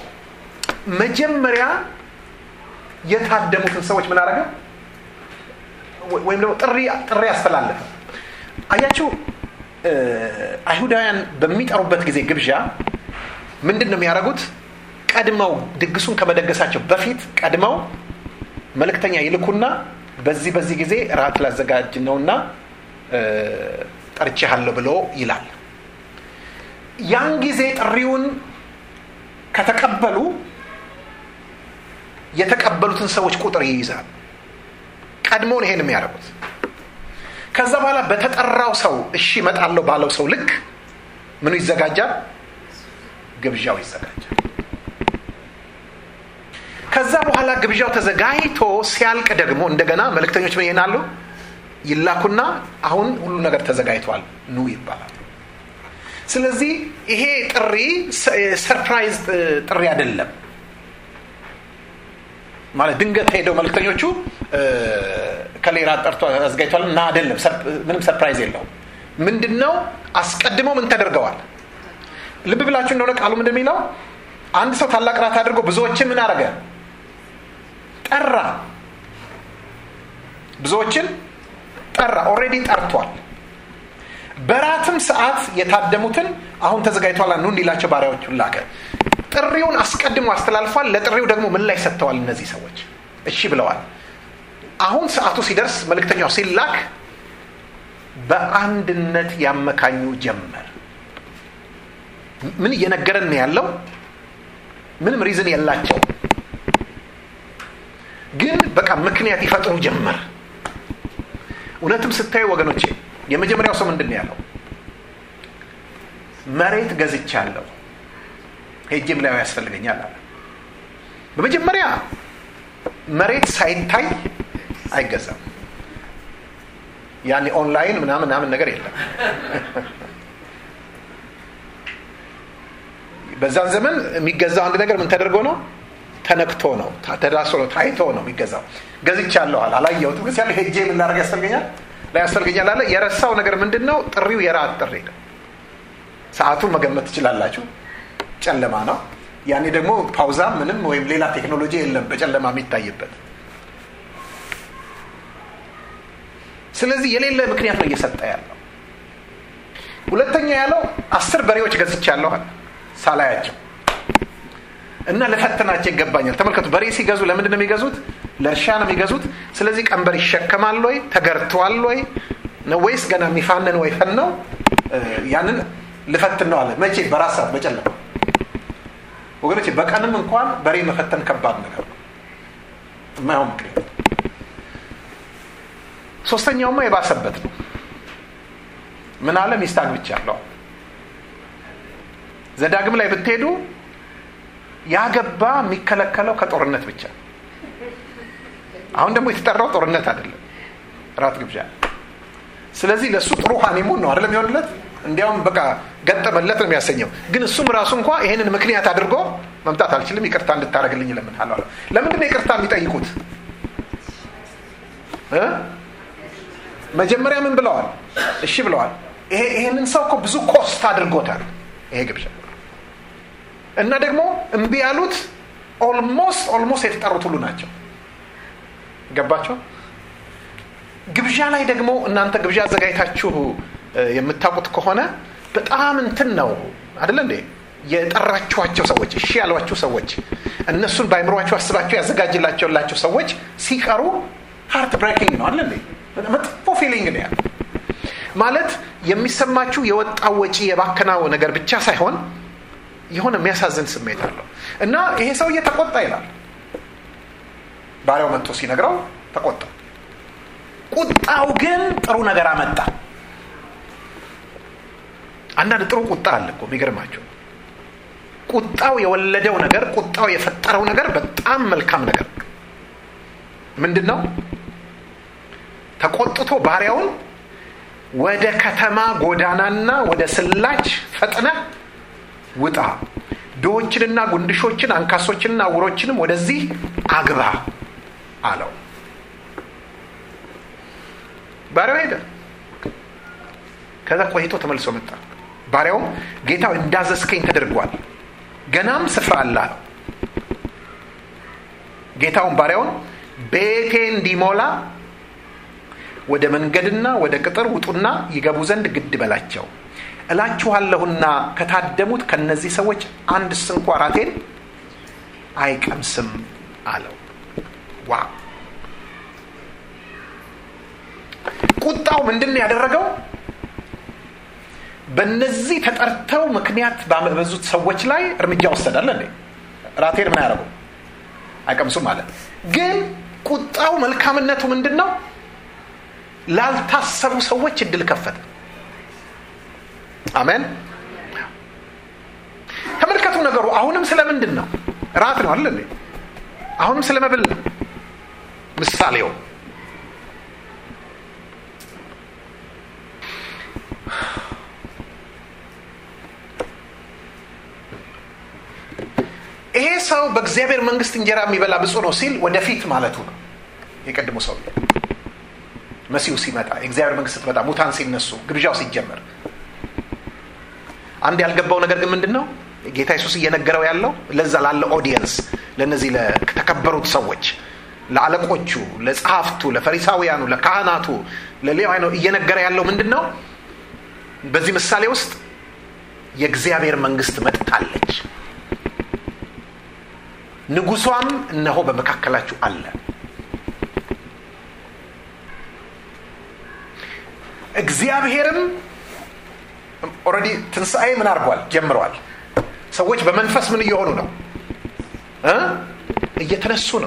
መጀመሪያ የታደሙትን ሰዎች ምን አደረገ? ወይም ደግሞ ጥሪ ያስተላለፈ። አያችሁ አይሁዳውያን በሚጠሩበት ጊዜ ግብዣ ምንድን ነው የሚያደርጉት? ቀድመው ድግሱን ከመደገሳቸው በፊት ቀድመው መልእክተኛ ይልኩና በዚህ ጊዜ ራት ላዘጋጅ ነውና ጠርቼሃለሁ ብሎ ይላል። ያን ጊዜ ጥሪውን ከተቀበሉ የተቀበሉትን ሰዎች ቁጥር ይይዛል። ቀድሞው ነው ይሄን የሚያደርጉት። ከዛ በኋላ በተጠራው ሰው እሺ እመጣለሁ ባለው ሰው ልክ ምኑ ይዘጋጃል? ግብዣው ይዘጋጃል። ከዛ በኋላ ግብዣው ተዘጋጅቶ ሲያልቅ ደግሞ እንደገና መልእክተኞች ምን ይሆናሉ? ይላኩና አሁን ሁሉ ነገር ተዘጋጅቷል ኑ ይባላል። ስለዚህ ይሄ ጥሪ ሰርፕራይዝ ጥሪ አይደለም። ማለት ድንገት ሄደው መልእክተኞቹ ከሌላ ጠርቶ አዘጋጅቷል እና አይደለም። ምንም ሰርፕራይዝ የለውም። ምንድነው? አስቀድመው ምን ተደርገዋል? ልብ ብላችሁ እንደሆነ ቃሉ ምንድነው የሚለው? አንድ ሰው ታላቅ ራት አድርጎ ብዙዎችን ምን አደረገ? ጠራ። ብዙዎችን ጠራ። ኦሬዲ ጠርቷል። በራትም ሰዓት የታደሙትን አሁን ተዘጋጅቷል ኑ እንዲላቸው ባሪያዎቹን ላከ። ጥሪውን አስቀድሞ አስተላልፏል። ለጥሪው ደግሞ ምን ላይ ሰጥተዋል? እነዚህ ሰዎች እሺ ብለዋል። አሁን ሰዓቱ ሲደርስ መልእክተኛው ሲላክ በአንድነት ያመካኙ ጀመር። ምን እየነገረን ነው ያለው? ምንም ሪዝን የላቸው፣ ግን በቃ ምክንያት ይፈጥሩ ጀመር። እውነትም ስታዩ ወገኖቼ የመጀመሪያው ሰው ምንድን ነው ያለው? መሬት ገዝቻለሁ ሄጄም ላይ ያስፈልገኛል አለ። በመጀመሪያ መሬት ሳይታይ አይገዛም። ያኔ ኦንላይን ምናምን ነገር የለም። በዛን ዘመን የሚገዛው አንድ ነገር ምን ተደርጎ ነው? ተነክቶ ነው፣ ተዳሶ ነው፣ ታይቶ ነው የሚገዛው። ገዝቻለሁ አለ። አላየሁትም ግን ሲያለ ሄጄ ምን ላደርግ ያስፈልገኛል? ላይ ያስፈልገኛል አለ። የረሳው ነገር ምንድነው? ጥሪው የራት ጥሪ ነው። ሰዓቱን መገመት ትችላላችሁ። ጨለማ ነው። ያኔ ደግሞ ፓውዛ ምንም ወይም ሌላ ቴክኖሎጂ የለም በጨለማ የሚታይበት። ስለዚህ የሌለ ምክንያት ነው እየሰጠ ያለው። ሁለተኛ ያለው 10 በሬዎች ገዝቻለሁ አለ ሳላያቸው እና ለፈተናቸው ይገባኛል። ተመልከቱ፣ በሬ ሲገዙ ለምንድን ነው የሚገዙት? ለእርሻ ነው የሚገዙት። ስለዚህ ቀንበር ይሸከማል ወይ ተገርቷል ወይ ነው ወይስ ገና የሚፋነን ወይ ፈን ነው? ያንን ልፈትን ነው አለ። መቼ? በራስ ሰዓት በጨለማ። ወገኖች በቀንም እንኳን በሬ መፈተን ከባድ ነገር ነው የማይሆን ምክንያት። ሶስተኛውማ የባሰበት ነው። ምን አለ? ሚስት አግብቻለሁ። ዘዳግም ላይ ብትሄዱ ያገባ የሚከለከለው ከጦርነት ብቻ። አሁን ደግሞ የተጠራው ጦርነት አይደለም፣ ራት ግብዣ። ስለዚህ ለሱ ጥሩ ሃኒሙን ነው አይደለም ይሆንለት። እንዲያውም በቃ ገጠመለት ነው የሚያሰኘው። ግን እሱም ራሱ እንኳን ይሄንን ምክንያት አድርጎ መምጣት አልችልም፣ ይቅርታ እንድታረግልኝ ለምንሃለሁ አለ። ለምንድን ነው ይቅርታ የሚጠይቁት? መጀመሪያ ምን ብለዋል? እሺ ብለዋል። ይሄንን ሰው እኮ ብዙ ኮስት አድርጎታል ይሄ ግብዣ። እና ደግሞ እምቢ ያሉት ኦልሞስት የተጠሩት ሁሉ ናቸው። ገባቸው? ግብዣ ላይ ደግሞ እናንተ ግብዣ አዘጋጅታችሁ የምታውቁት ከሆነ በጣም እንትን ነው አይደል እንዴ? የጠራችኋቸው ሰዎች፣ እሺ ያሏችሁ ሰዎች፣ እነሱን ባይምሯችሁ አስባችሁ ያዘጋጅላችሁላችሁ ሰዎች ሲቀሩ ሃርት ብሬኪንግ ነው አይደል እንዴ? መጥፎ ፊሊንግ ነው ያለው። ማለት የሚሰማችሁ የወጣው ወጪ የባከናው ነገር ብቻ ሳይሆን የሆነ የሚያሳዝን ስሜት አለው። እና ይሄ ሰውዬ ተቆጣ ይላል። ባሪያው መጥቶ ሲነግረው ተቆጣ። ቁጣው ግን ጥሩ ነገር አመጣ። አንዳንድ ጥሩ ቁጣ አለ እኮ የሚገርማችሁ። ቁጣው የወለደው ነገር፣ ቁጣው የፈጠረው ነገር በጣም መልካም ነገር። ምንድነው? ተቆጥቶ ባሪያውን ወደ ከተማ ጎዳናና ወደ ስላች ፈጥነ ውጣ፣ ድሆችንና ጉንድሾችን አንካሶችንና ዕውሮችንም ወደዚህ አግባ አለው። ባሪያው ሄደ። ከዛ ቆይቶ ተመልሶ መጣ። ባሪያውም ጌታው እንዳዘዝከኝ ተደርጓል፣ ገናም ስፍራ አለ አለው። ጌታውን ባሪያውን ቤቴ እንዲሞላ ወደ መንገድና ወደ ቅጥር ውጡና ይገቡ ዘንድ ግድ በላቸው። እላችኋለሁና ከታደሙት ከነዚህ ሰዎች አንድስ እንኳ ራቴን አይቀምስም አለው። ዋው! ቁጣው ምንድን ያደረገው? በእነዚህ ተጠርተው ምክንያት ባመበዙት ሰዎች ላይ እርምጃ ወሰዳል እንዴ? ራቴን ምን ያደርጉ? አይቀምሱም ማለት። ግን ቁጣው መልካምነቱ ምንድነው? ላልታሰቡ ሰዎች እድል ከፈተ። አሜን። ተመልከቱ ነገሩ አሁንም ስለምንድን ነው? ራት ነው አይደል እንዴ? አሁንም ስለመብል ነው ምሳሌው። ይሄ ሰው በእግዚአብሔር መንግስት እንጀራ የሚበላ ብፁዕ ነው ሲል ወደፊት ማለቱ ነው። የቀድሞ ሰው መሲሁ ሲመጣ፣ የእግዚአብሔር መንግስት ስትመጣ፣ ሙታን ሲነሱ፣ ግብዣው ሲጀመር አንድ ያልገባው ነገር ግን ምንድነው? ጌታ ኢየሱስ እየነገረው ያለው ለዛ ላለ ኦዲየንስ፣ ለነዚህ ለተከበሩት ሰዎች፣ ለአለቆቹ፣ ለጸሐፍቱ፣ ለፈሪሳውያኑ፣ ለካህናቱ፣ ለሌዋውያኑ እየነገረ ያለው ምንድነው? በዚህ ምሳሌ ውስጥ የእግዚአብሔር መንግስት መጥታለች፣ ንጉሷም እነሆ በመካከላችሁ አለ። እግዚአብሔርም ኦሬዲ ትንሣኤ ምን አድርጓል? ጀምሯል። ሰዎች በመንፈስ ምን እየሆኑ ነው? እየተነሱ ነው።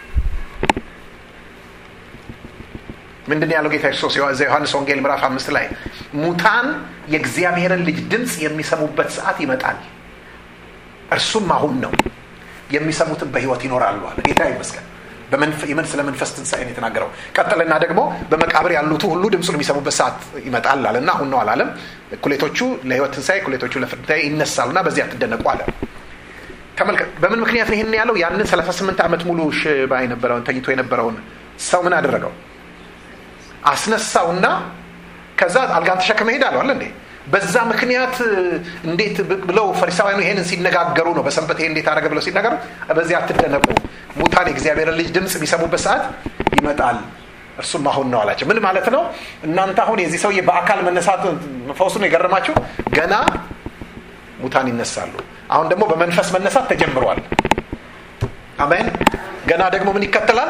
ምንድን ያለው ጌታ ኢየሱስ ዮሐንስ ወንጌል ምዕራፍ 5 ላይ ሙታን የእግዚአብሔርን ልጅ ድምፅ የሚሰሙበት ሰዓት ይመጣል፣ እርሱም አሁን ነው፣ የሚሰሙትን በህይወት ይኖራሉ አለ። ጌታ ይመስገን። ስለ መንፈስ ትንሣኤ ነው የተናገረው። ቀጥልና ደግሞ በመቃብር ያሉት ሁሉ ድምፁን የሚሰሙበት ሰዓት ይመጣል አለና አሁን ነው አላለም። እኩሌቶቹ ለህይወት ትንሣኤ፣ እኩሌቶቹ ለፍርድ ይነሳሉና በዚያ አትደነቁ አለ። ተመልከት፣ በምን ምክንያት ነው ይሄን ያለው? ያንን 38 ዓመት ሙሉ ሽባ የነበረውን ተኝቶ የነበረውን ሰው ምን አደረገው? አስነሳውና ከዛ አልጋን ተሸክመ ሄዳለሁ አለ እንዴ። በዛ ምክንያት እንዴት ብለው ፈሪሳውያኑ ይሄንን ሲነጋገሩ ነው። በሰንበት ይሄ እንዴት አደረገ ብለው ሲነጋገሩ በዚህ አትደነቁ፣ ሙታን የእግዚአብሔርን ልጅ ድምጽ ቢሰሙበት ሰዓት ይመጣል፣ እርሱም አሁን ነው አላቸው። ምን ማለት ነው? እናንተ አሁን የዚህ ሰውዬ በአካል መነሳት ፈውሱን የገረማችሁ፣ ገና ሙታን ይነሳሉ። አሁን ደግሞ በመንፈስ መነሳት ተጀምሯል። አሜን። ገና ደግሞ ምን ይከተላል?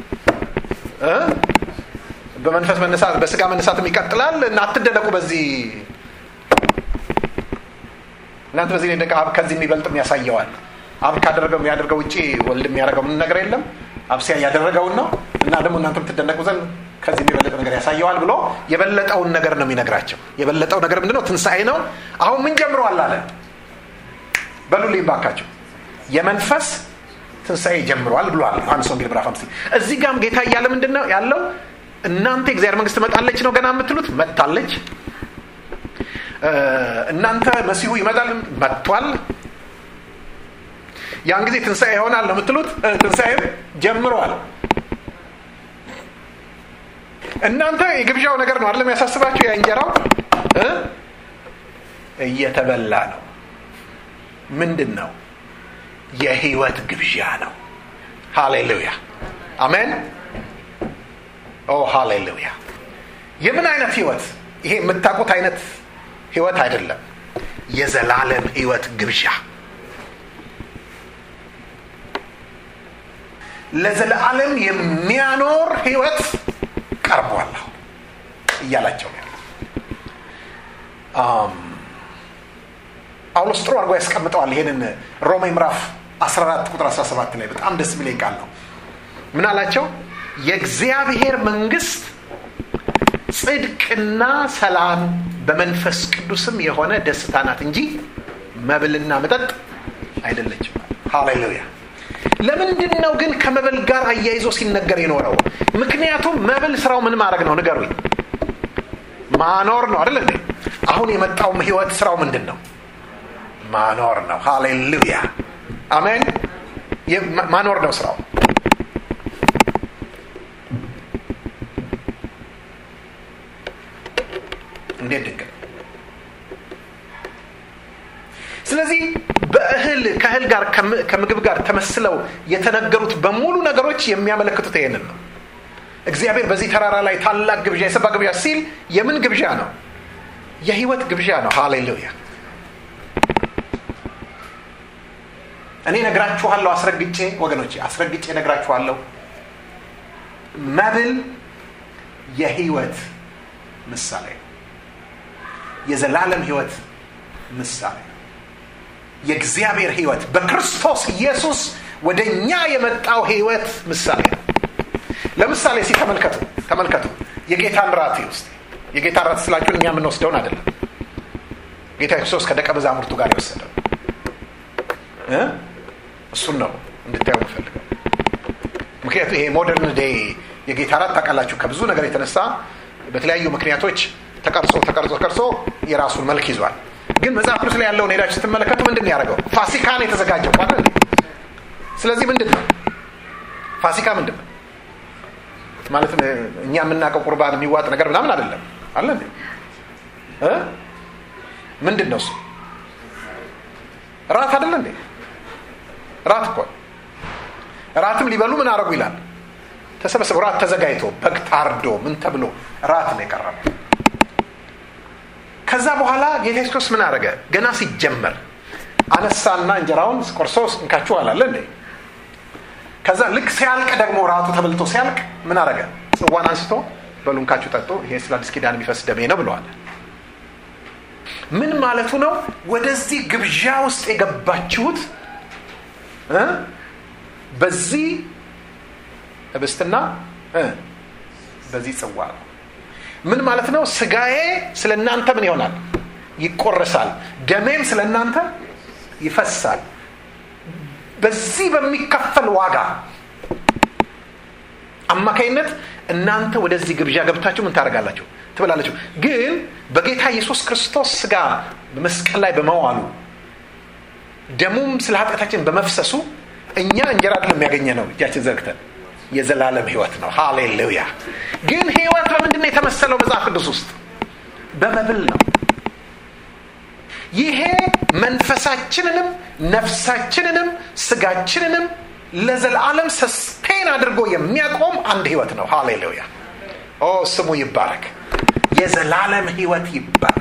በመንፈስ መነሳት፣ በስጋ መነሳትም ይቀጥላል። እና አትደነቁ በዚህ እናንተ በዚህ እንደቃ አብ ከዚህ የሚበልጥም ያሳየዋል። አብ ካደረገው የሚያደርገው ውጪ ወልድ የሚያደርገው ምን ነገር የለም። አብ ሲያ ያደረገውን ነው እና ደግሞ እናንተም ትደነቁ ዘንድ ከዚህ የሚበልጥ ነገር ያሳየዋል ብሎ የበለጠውን ነገር ነው የሚነግራቸው። የበለጠው ነገር ምንድነው? ትንሣኤ ነው። አሁን ምን ጀምሯል አለ? በሉልኝ ባካችሁ። የመንፈስ ትንሣኤ ጀምሯል ብሏል ዮሐንስ ወንጌል ምዕራፍ 5። እዚህ ጋርም ጌታ እያለ ምንድነው ያለው? እናንተ የእግዚአብሔር መንግስት ትመጣለች ነው ገና የምትሉት፣ መጣለች። እናንተ መሲሁ ይመጣል፣ መጥቷል። ያን ጊዜ ትንሣኤ ይሆናል ነው የምትሉት፣ ትንሣኤም ጀምሯል። እናንተ የግብዣው ነገር ነው አይደለም ያሳስባችሁ? ያ እንጀራው እየተበላ ነው። ምንድን ነው? የህይወት ግብዣ ነው። ሃሌሉያ አሜን። ኦ ሃሌሉያ። የምን አይነት ህይወት? ይሄ የምታውቁት አይነት ህይወት አይደለም። የዘላለም ህይወት ግብዣ፣ ለዘላለም የሚያኖር ህይወት ቀርቧል እያላቸው ነው። ጳውሎስ ጥሩ አድርጎ ያስቀምጠዋል ይሄንን ሮሜ ምዕራፍ 14 ቁጥር 17 ላይ በጣም ደስ የሚለኝ ቃል ነው። ምን አላቸው? የእግዚአብሔር መንግስት ጽድቅና ሰላም በመንፈስ ቅዱስም የሆነ ደስታ ናት እንጂ መብልና መጠጥ አይደለችም። ሃሌሉያ። ለምንድን ነው ግን ከመብል ጋር አያይዞ ሲነገር የኖረው? ምክንያቱም መብል ስራው ምን ማድረግ ነው? ንገሩኝ። ማኖር ነው አይደል እንዴ? አሁን የመጣውም ህይወት ስራው ምንድን ነው? ማኖር ነው። ሃሌሉያ አሜን። ማኖር ነው ስራው። እንዴት ድንቅ! ስለዚህ ከእህል ጋር ከምግብ ጋር ተመስለው የተነገሩት በሙሉ ነገሮች የሚያመለክቱት ይሄንን ነው። እግዚአብሔር በዚህ ተራራ ላይ ታላቅ ግብዣ፣ የሰባ ግብዣ ሲል የምን ግብዣ ነው? የህይወት ግብዣ ነው። ሃሌሉያ። እኔ ነግራችኋለሁ አስረግጬ፣ ወገኖቼ አስረግጬ ነግራችኋለሁ። መብል የህይወት ምሳሌ፣ የዘላለም ህይወት ምሳሌ፣ የእግዚአብሔር ህይወት በክርስቶስ ኢየሱስ ወደኛ የመጣው ህይወት ምሳሌ ነው። ለምሳሌ ተመልከቱ የጌታን ራት ውስጥ የጌታን ራት ስላችሁ እኛ የምንወስደውን አይደለም። ጌታ ኢየሱስ ከደቀ መዛሙርቱ ጋር የወሰደው እሱን ነው እንድታዩ የምፈልገው። ምክንያቱም ይሄ ሞደርን ዴይ የጌታ ራት ታውቃላችሁ ከብዙ ነገር የተነሳ በተለያዩ ምክንያቶች ተቀርጾ የራሱን መልክ ይዟል። ግን መጽሐፍ ቅዱስ ላይ ያለውን ሄዳችሁ ስትመለከቱ ምንድን ነው ያደረገው? ፋሲካን የተዘጋጀው አይደል? ስለዚህ ምንድን ነው ፋሲካ? ምንድን ነው ማለት? እኛ የምናውቀው ቁርባን የሚዋጥ ነገር ምናምን አይደለም አለ እንዴ? ምንድን ነው እሱ? ራት አይደል እንዴ? ራት እኮ ራትም ሊበሉ ምን አረጉ ይላል? ተሰበሰቡ። ራት ተዘጋጅቶ በግ ታርዶ ምን ተብሎ ራት ነው የቀረበው። ከዛ በኋላ ጌታ ኢየሱስ ምን አደረገ? ገና ሲጀመር አነሳና እንጀራውን ቆርሶ እንካችሁ አላለ እንዴ? ከዛ ልክ ሲያልቅ ደግሞ ራቱ ተበልቶ ሲያልቅ ምን አደረገ? ጽዋን አንስቶ በሉ እንካችሁ ጠጡ፣ ይሄ ስለ አዲስ ኪዳን የሚፈስ ደሜ ነው ብለዋል። ምን ማለቱ ነው? ወደዚህ ግብዣ ውስጥ የገባችሁት በዚህ ህብስትና በዚህ ጽዋ ነው። ምን ማለት ነው? ስጋዬ ስለናንተ ምን ይሆናል? ይቆረሳል፣ ደሜም ስለናንተ ይፈሳል። በዚህ በሚከፈል ዋጋ አማካይነት እናንተ ወደዚህ ግብዣ ገብታችሁ ምን ታደርጋላችሁ? ትበላላችሁ። ግን በጌታ ኢየሱስ ክርስቶስ ስጋ በመስቀል ላይ በመዋሉ ደሙም ስለ ኃጢአታችን በመፍሰሱ እኛ እንጀራ አይደለም ያገኘነው እጃችን ዘርግተን፣ የዘላለም ህይወት ነው። ሃሌሉያ። ግን ህይወት በምንድን ነው የተመሰለው? መጽሐፍ ቅዱስ ውስጥ በመብል ነው። ይሄ መንፈሳችንንም ነፍሳችንንም ስጋችንንም ለዘላለም ሰስቴን አድርጎ የሚያቆም አንድ ህይወት ነው። ሃሌሉያ! ኦ ስሙ ይባረክ። የዘላለም ህይወት ይባረክ።